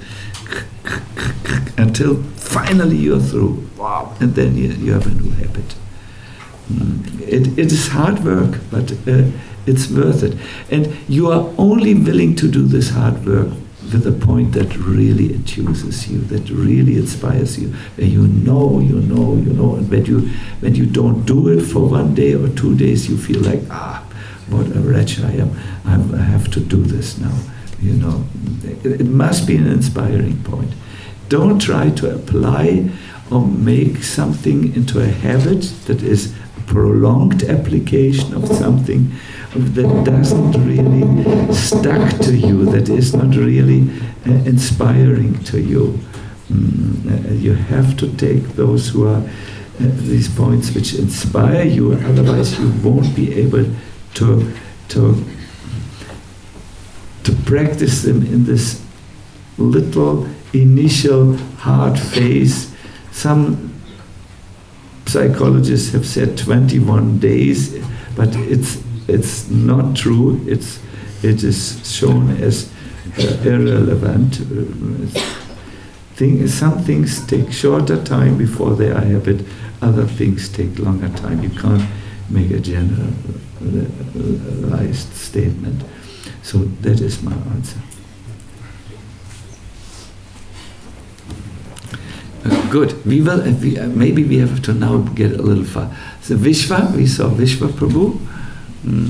until finally you're through. Wow. And then you, you have a new habit. Mm. It, it is hard work, but uh, it's worth it. And you are only willing to do this hard work with a point that really enthuses you, that really inspires you, where you know, you know, you know, and when you, when you don't do it for one day or two days, you feel like, ah, what a wretch I am. I'm, I have to do this now. You know, it, it must be an inspiring point. Don't try to apply or make something into a habit that is a prolonged application of something that doesn't really stuck to you, that is not really uh, inspiring to you. Mm, uh, you have to take those who are uh, these points which inspire you, otherwise you won't be able to to to practice them in this little initial hard phase. Some psychologists have said twenty-one days, but it's it's not true. It's it is shown as uh, irrelevant. Uh, thing, some things take shorter time before they are habit. Other things take longer time. You can't make a generalized statement. So that is my answer. Uh, good. We will. Uh, we, uh, maybe we have to now get a little far. So Vishwa, we saw Vishwa Prabhu. Mm.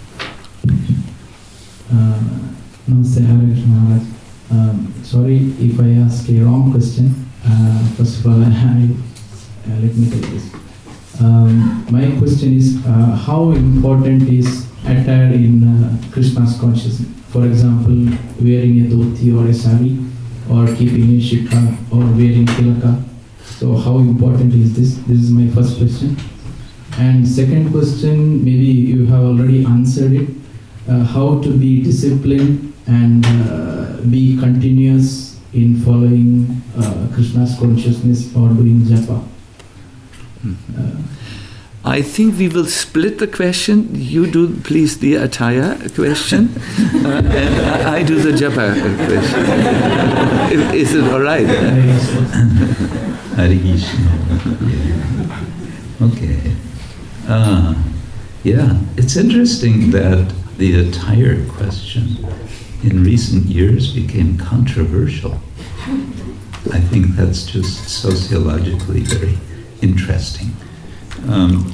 Uh, Namaste, Hare Krishna Maharaj. Um, sorry if I ask a wrong question. Uh, first of all, I, uh, let me take this. Um, my question is, uh, how important is attire in uh, Krishna's consciousness? For example, wearing a dhoti or a sari, or keeping a shikha, or wearing tilaka. So how important is this? This is my first question. And second question, maybe you have already answered it. Uh, how to be disciplined and uh, be continuous in following uh, Krishna's consciousness or doing japa. Uh, I think we will split the question. You do, please, the attire question, uh, and I, I do the japa question. Is it all right? Hare Krishna. Okay. Uh, yeah, it's interesting that the attire question in recent years became controversial. I think that's just sociologically very interesting. Um,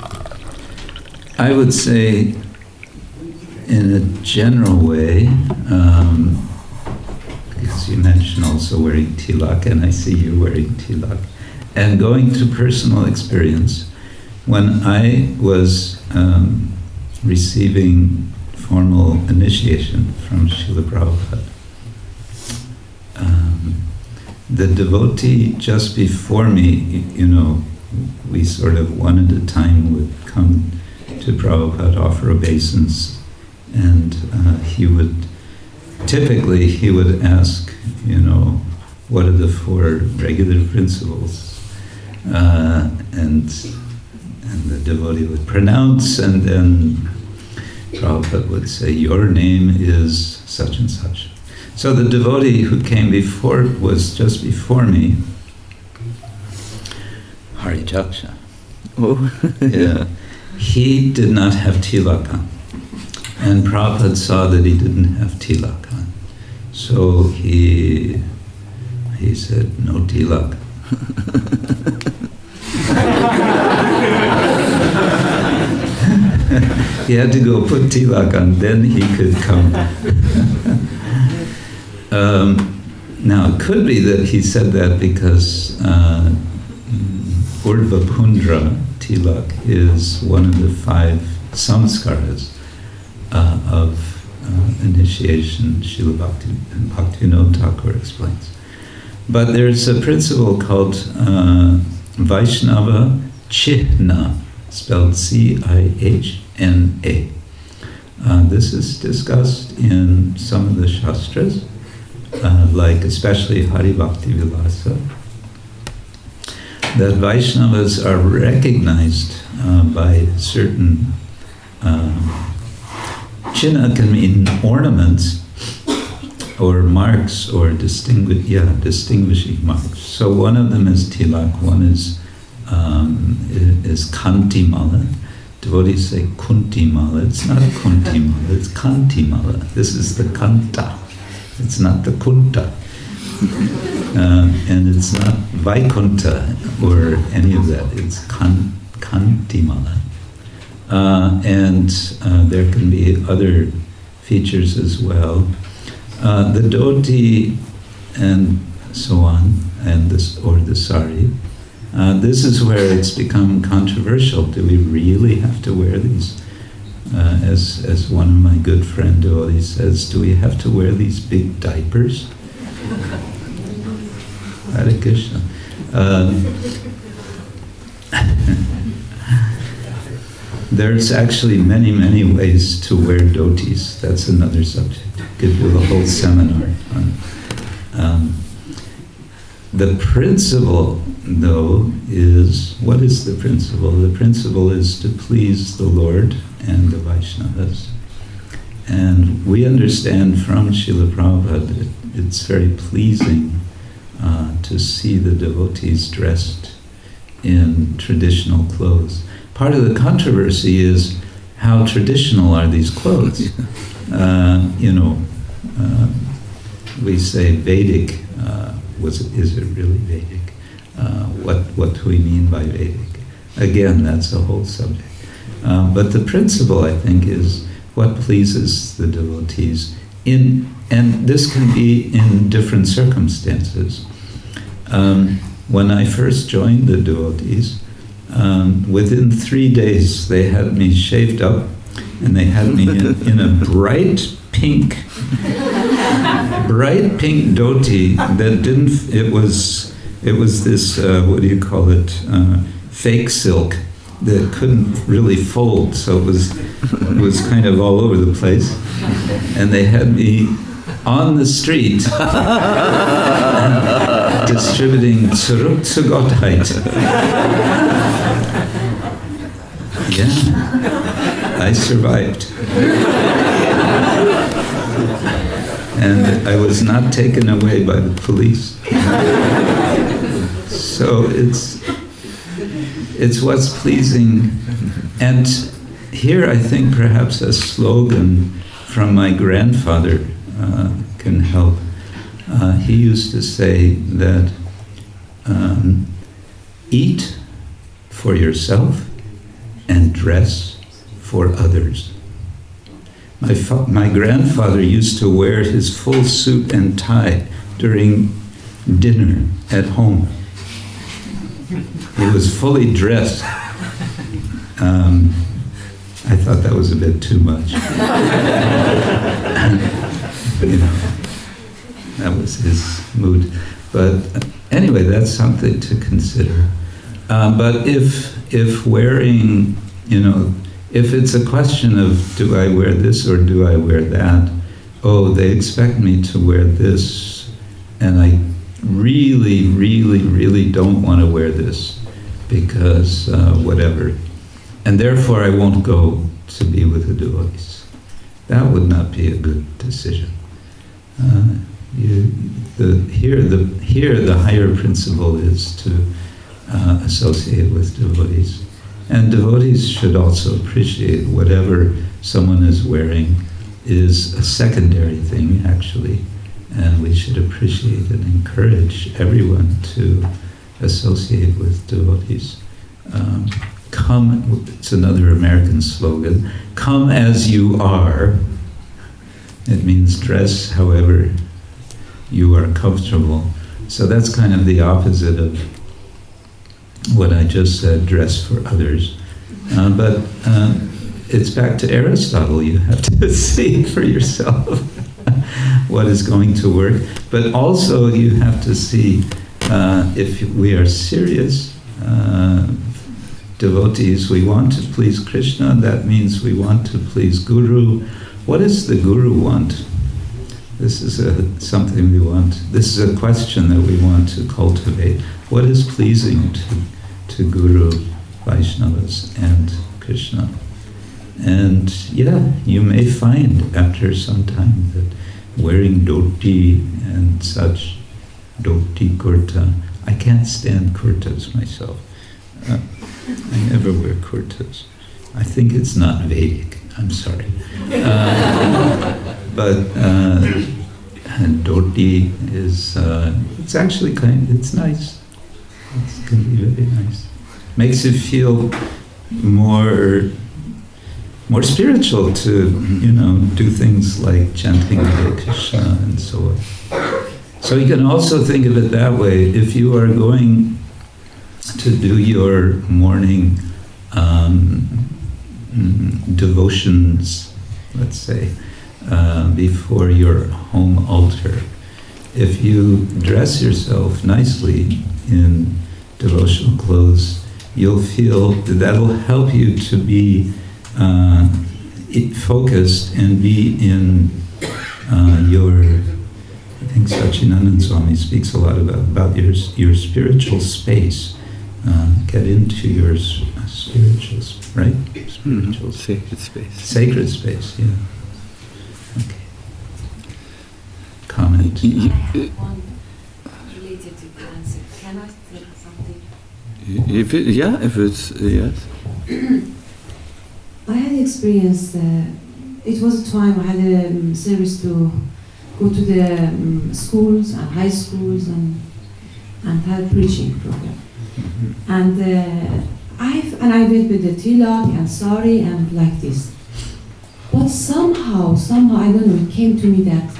I would say, in a general way, um, because you mentioned also wearing tilak, and I see you wearing tilak, and going to personal experience, when I was um, receiving formal initiation from Srila Prabhupada, um, the devotee just before me, you know, we sort of one at a time would come to Prabhupada, offer obeisance, and uh, he would, typically he would ask, you know, what are the four regular principles? Uh, and and the devotee would pronounce, and then Prabhupada would say, your name is such and such. So the devotee who came before, was just before me, Hari Jaksha. Oh, yeah. He did not have tilak on. And Prabhupada saw that he didn't have tilak on. So he he said, no tilak. He had to go put tilak on, then he could come. um, now, it could be that he said that because uh, Urdhva Pundra, tilak, is one of the five samskaras uh, of uh, initiation, Srila Bhakti, Bhaktivinoda Thakur explains. But there's a principle called uh, Vaishnava Chihna, spelled C I H N A. Uh, this is discussed in some of the Shastras, uh, like especially Hari Bhakti Vilasa, that Vaishnavas are recognized uh, by certain uh, china can mean ornaments or marks or distinguish yeah distinguishing marks. So one of them is tilak, one is um, is kanti mala. Devotees say kunti mala. It's not kunti mala, it's kanti mala. This is the kanta. It's not the kunta. Uh, and it's not Vaikunta or any of that. It's kan, Kantimala. Uh, and uh, there can be other features as well. Uh, the dhoti and so on, and this or the sari. Uh, this is where it's become controversial. Do we really have to wear these? Uh, as as one of my good friend devotees says, do we have to wear these big diapers? Hare Krishna. Um, there's actually many, many ways to wear dhotis. That's another subject. Could do a whole seminar on. Um, the principle, though, is, what is the principle? The principle is to please the Lord and the Vaishnavas. And we understand from Srila Prabhupada that it's very pleasing Uh, to see the devotees dressed in traditional clothes. Part of the controversy is how traditional are these clothes? Uh, you know, uh, we say Vedic. Uh, was it, is it really Vedic? uh, what what do we mean by Vedic? Again, that's a whole subject. Um, but the principle, I think, is what pleases the devotees in, and this can be in different circumstances. Um, when I first joined the devotees, um, within three days they had me shaved up, and they had me in, in a bright pink, bright pink dhoti that didn't. It was it was this uh, what do you call it? Uh, fake silk that couldn't really fold, so it was it was kind of all over the place. And they had me on the street distributing Zurück zur Gottheit. Yeah, I survived. And I was not taken away by the police. So it's It's what's pleasing. And here I think perhaps a slogan from my grandfather uh, can help. Uh, he used to say that um, eat for yourself and dress for others. My, fa- my grandfather used to wear his full suit and tie during dinner at home. He was fully dressed. Um, I thought that was a bit too much. You know, that was his mood. But anyway, that's something to consider. Um, but if if wearing, you know, if it's a question of do I wear this or do I wear that? Oh, they expect me to wear this, and I really, really, really don't want to wear this because uh, whatever. And therefore I won't go to be with the devotees. That would not be a good decision. Uh, you, the, here, the, here the higher principle is to uh, associate with devotees. And devotees should also appreciate whatever someone is wearing is a secondary thing, actually. And we should appreciate and encourage everyone to associate with devotees. Um, come, it's another American slogan, come as you are. It means dress however you are comfortable. So that's kind of the opposite of what I just said, dress for others. Uh, but uh, it's back to Aristotle, you have to see for yourself what is going to work. But also you have to see uh, if we are serious uh, devotees, we want to please Krishna, that means we want to please Guru. What does the Guru want? This is a, something we want, this is a question that we want to cultivate. What is pleasing to, to Guru, Vaishnavas, and Krishna? And yeah, you may find after some time that wearing dhoti and such, dhoti kurta, I can't stand kurtas myself. Uh, I never wear kurtas. I think it's not Vedic, I'm sorry. Uh, but uh, dhoti is, uh, it's actually kind of, it's nice. It can be very nice. Makes you feel more more spiritual to, you know, do things like chanting Hare Krishna and so on. So you can also think of it that way. If you are going to do your morning um, devotions, let's say, uh, before your home altar, if you dress yourself nicely in devotional clothes, you'll feel that that'll help you to be uh, it focused and be in uh, your, I think Satchidananda Swami speaks a lot about, about your, your spiritual space. Uh, get into your s- spiritual, sp- right? Spiritual mm, sacred space. Sacred space, yeah. Okay. Comment. I have one related to the answer. Can I say something? If it, yeah, if it's, uh, yes. I had experience, uh, it was a time I had a um, service to go to the um, schools and high schools and and had a preaching program. And uh, I and I went with the tilak and sari and like this. But somehow, somehow, I don't know, it came to me that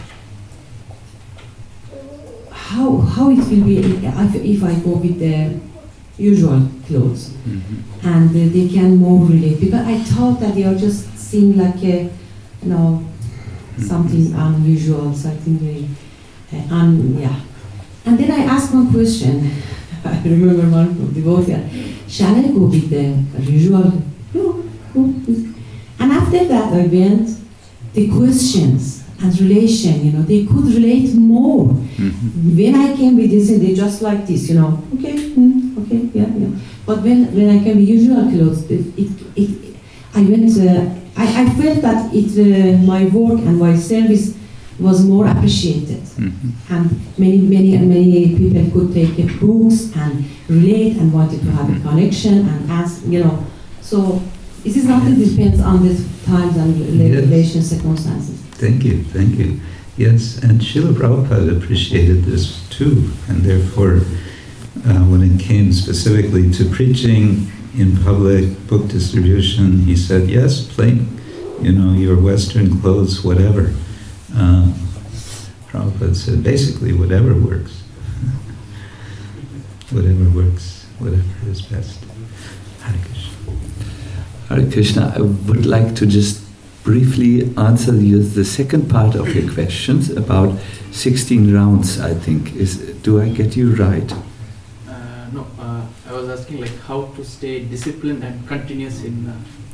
how how it will be if, if I go with the usual clothes, mm-hmm. and uh, they can more relate. Because I thought that they are just seem like a, you know, something unusual, something very, uh, un, yeah. And then I asked one question. I remember one from devotee. Shall I go with the usual? No, no. And after that, I went the questions and relation. You know, they could relate more. Mm-hmm. When I came with this, they just like this. You know, okay, mm, okay, yeah, yeah. But when when I came with usual clothes, it it, it I went. Uh, I, I felt that it uh, my work and my service was more appreciated, mm-hmm. and many many many people could take uh, books and relate and wanted to have a connection and ask, you know. So it is not, it depends on the times and relation, yes. circumstances. Thank you, thank you. Yes, and Srila Prabhupada appreciated this too, and therefore, uh, when it came specifically to preaching in public, book distribution, he said, yes, plain, you know, your Western clothes, whatever. Uh, Prabhupada said, basically, whatever works. Whatever works, whatever is best. Hare Krishna. Hare Krishna, I would like to just briefly answer you the second part of your questions about sixteen rounds, I think. Is, do I get you right? Uh, no, uh, I was asking like how to stay disciplined and continuous in...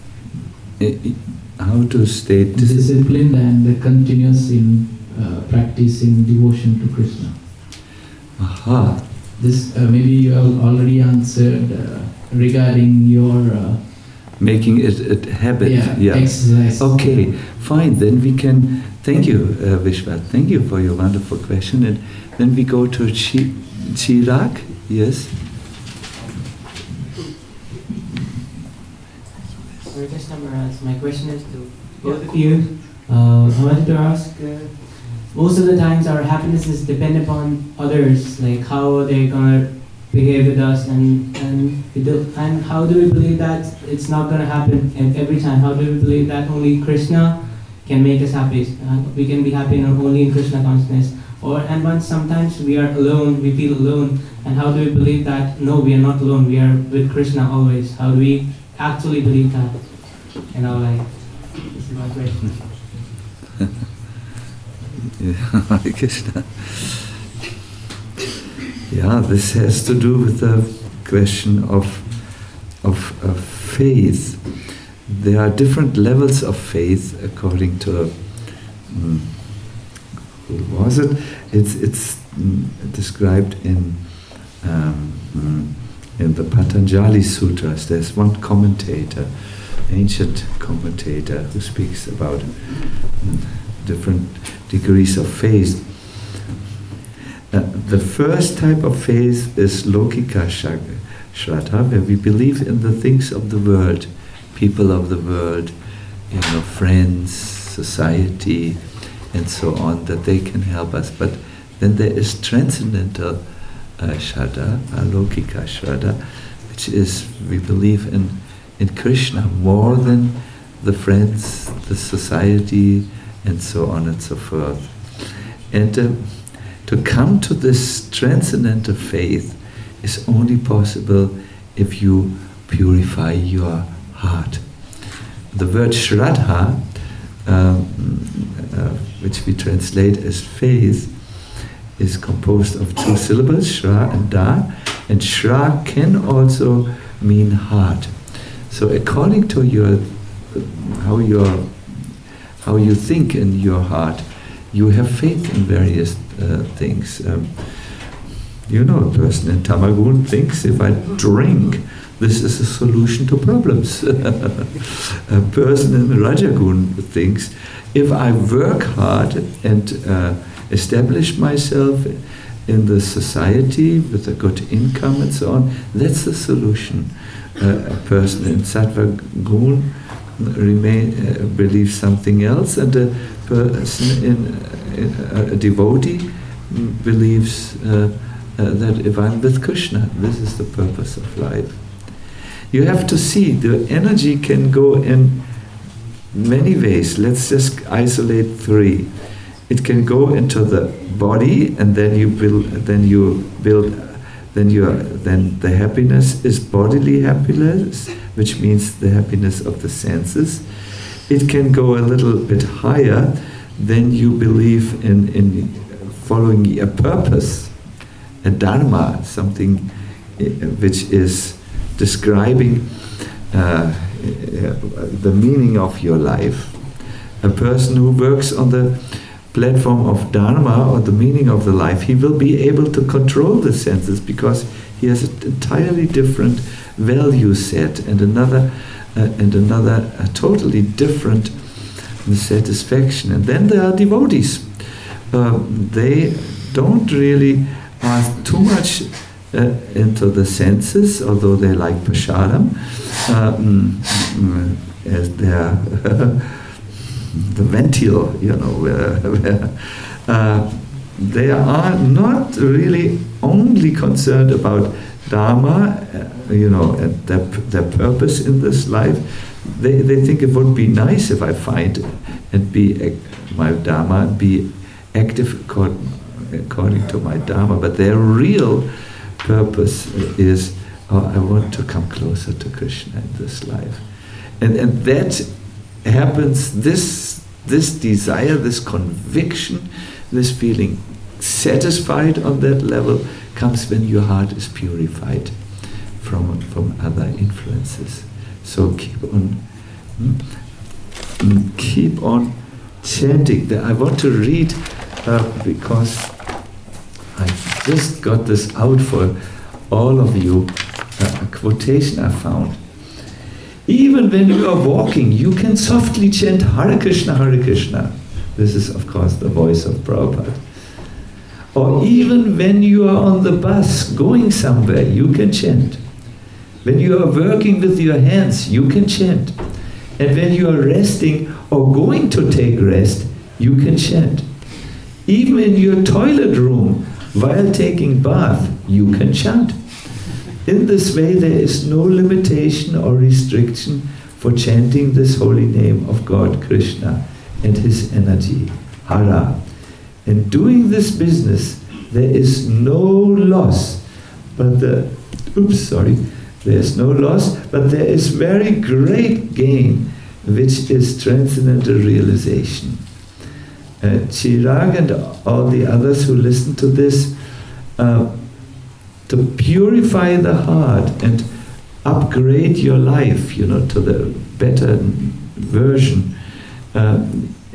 Uh, how to stay dis disciplined and continuous in uh, practicing devotion to Krishna. Aha. This uh, maybe you have already answered uh, regarding your... Uh, making it a habit. Yeah, yeah. Exercise. Okay, fine. Then we can... Thank you, uh, Vishwa. Thank you for your wonderful question. And then we go to Chi Chirag. Yes? Hare Krishna Maharaj, my question is to both of you. Uh, I wanted to ask, uh, most of the times our happiness is dependent upon others, like how they're gonna behave with us, and and we do, and how do we believe that it's not gonna happen every time? How do we believe that only Krishna can make us happy? Uh, we can be happy not only in Krishna consciousness. Or and once sometimes we are alone, we feel alone, and how do we believe that no, we are not alone, we are with Krishna always? How do we actually believe that in our life? This is my question. Hare Krishna. Yeah, this has to do with the question of, of, of faith. There are different levels of faith according to, um, who was it? It's, it's um, described in, um, in the Patanjali Sutras. There's one commentator, ancient commentator, who speaks about um, different degrees of faith. Uh, the first type of faith is Lokika Shraddha, where we believe in the things of the world, people of the world, you know, friends, society, and so on, that they can help us. But then there is transcendental uh, Shraddha, Alokika Shraddha, which is we believe in, in Krishna more than the friends, the society, and so on and so forth. And uh, to come to this transcendental faith is only possible if you purify your heart. The word Shraddha, um, uh, which we translate as faith, is composed of two syllables, Shra and Da, and Shra can also mean heart. So according to your how your how you think in your heart, you have faith in various uh, things. Um, you know, a person in Tamagun thinks, if I drink, this is a solution to problems. A person in Rajagun thinks, if I work hard and uh, establish myself in the society with a good income and so on, that's the solution. Uh, a person in Sattva Gun remain, uh, believes something else, and a person in, in a devotee believes uh, uh, that if I'm with Krishna, this is the purpose of life. You have to see the energy can go in many ways. Let's just isolate three. It can go into the body, and then you build, then you build, then you then the happiness is bodily happiness, which means the happiness of the senses. It can go a little bit higher, then you believe in in following a purpose, a dharma, something which is describing uh, the meaning of your life. A person who works on the platform of dharma, or the meaning of the life, he will be able to control the senses because he has an entirely different value set and another uh, and another a totally different satisfaction. And then there are devotees. Uh, they don't really are too much uh, into the senses, although they like prasadam, uh, mm, mm, as their the ventile, you know, where, where uh, they are not really only concerned about dharma, uh, you know, and their, their purpose in this life. They, they think it would be nice if I find and be my dharma and be active according, according to my dharma, but their real purpose is, oh, I want to come closer to Krishna in this life. And, and that happens, this, this desire, this conviction, this feeling satisfied on that level comes when your heart is purified from, from other influences. So keep on, mm, keep on chanting. I want to read uh, because I just got this out for all of you, uh, a quotation I found. Even when you are walking, you can softly chant Hare Krishna, Hare Krishna. This is, of course, the voice of Prabhupada. Or even when you are on the bus going somewhere, you can chant. When you are working with your hands, you can chant. And when you are resting or going to take rest, you can chant. Even in your toilet room, while taking bath, you can chant. In this way, there is no limitation or restriction for chanting this holy name of God, Krishna, and his energy, Hara. In doing this business, there is no loss, but the, oops, sorry, there is no loss, but there is very great gain, which is transcendental realization. Uh, Chirag and all the others who listen to this, uh, to purify the heart and upgrade your life, you know, to the better version. Uh,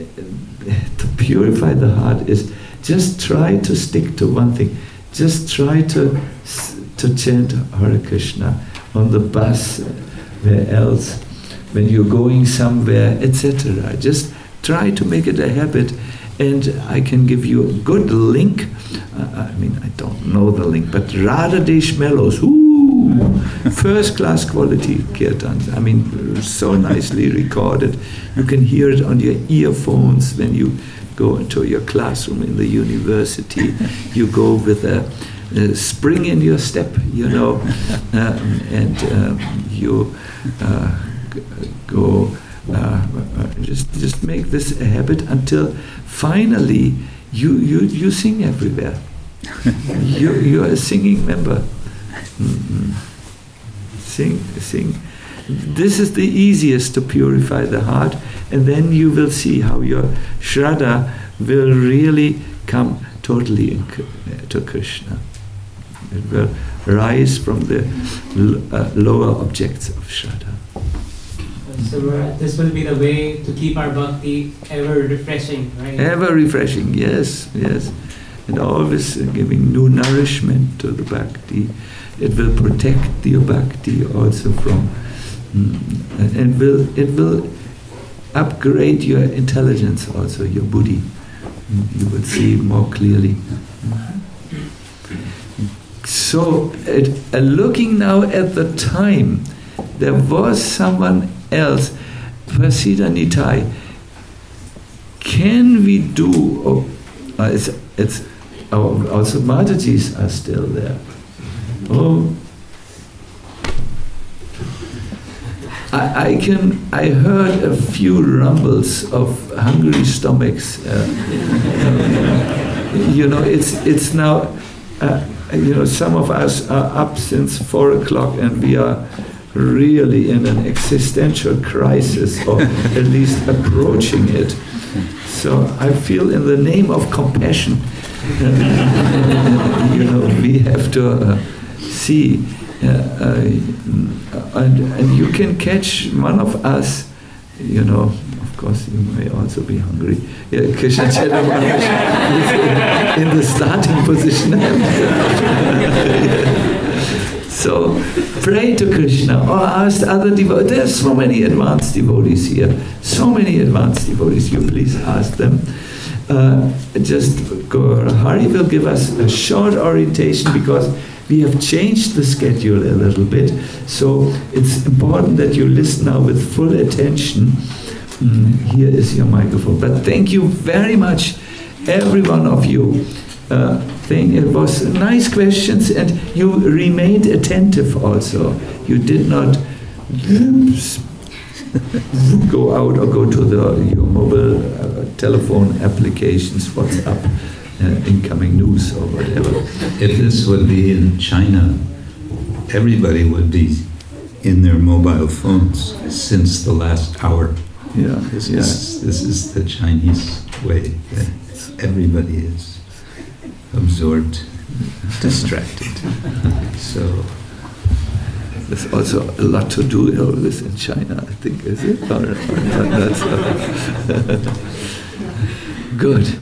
to purify the heart is just try to stick to one thing. Just try to to chant Hare Krishna on the bus, where else, when you're going somewhere, et cetera. Just try to make it a habit. And I can give you a good link. Uh, I mean, I don't know the link, but Radhadesh Mellows, ooh, first class quality kirtans. I mean, so nicely recorded. You can hear it on your earphones when you go into your classroom in the university. You go with a, a spring in your step, you know, um, and um, you uh, g- go. Uh, uh, just just make this a habit until finally you you, you sing everywhere. you you are a singing member. Mm-hmm. Sing sing. This is the easiest to purify the heart, and then you will see how your Shraddha will really come totally in, to Krishna. It will rise from the l- uh, lower objects of Shraddha. So uh, this will be the way to keep our bhakti ever refreshing, right? Ever refreshing, yes, yes. And always uh, giving new nourishment to the bhakti. It will protect your bhakti also from, mm, and, and will it will upgrade your intelligence also, your buddhi. Mm, you will see more clearly. So, it, uh, looking now at the time, there was someone else, Prasida Nitai. Can we do? Oh, uh, it's it's oh, also Matajis are still there. Oh, I, I can. I heard a few rumbles of hungry stomachs. Uh, you know, it's it's now. Uh, you know, some of us are up since four o'clock, and we are really in an existential crisis, or at least approaching it. So I feel, in the name of compassion, you know, we have to uh, see. Uh, uh, and, and you can catch one of us, you know, of course you may also be hungry. Yeah, Krishna Chaitanya is in the starting position. So pray to Krishna or ask other devotees. There are so many advanced devotees here, so many advanced devotees. You please ask them. Uh, just go. Hari will give us a short orientation because we have changed the schedule a little bit, so it's important that you listen now with full attention. Mm, here is your microphone. But thank you very much, every one of you. Uh, think it was nice questions, and you remained attentive also. You did not go out or go to the your mobile uh, telephone applications, WhatsApp. Uh, incoming news or whatever. If this would be in China, everybody would be in their mobile phones since the last hour. Yeah, this, yeah. Is, this is the Chinese way. Everybody is absorbed, distracted. So there's also a lot to do all this in China, I think, is it? Or, or, or, that's, uh, good.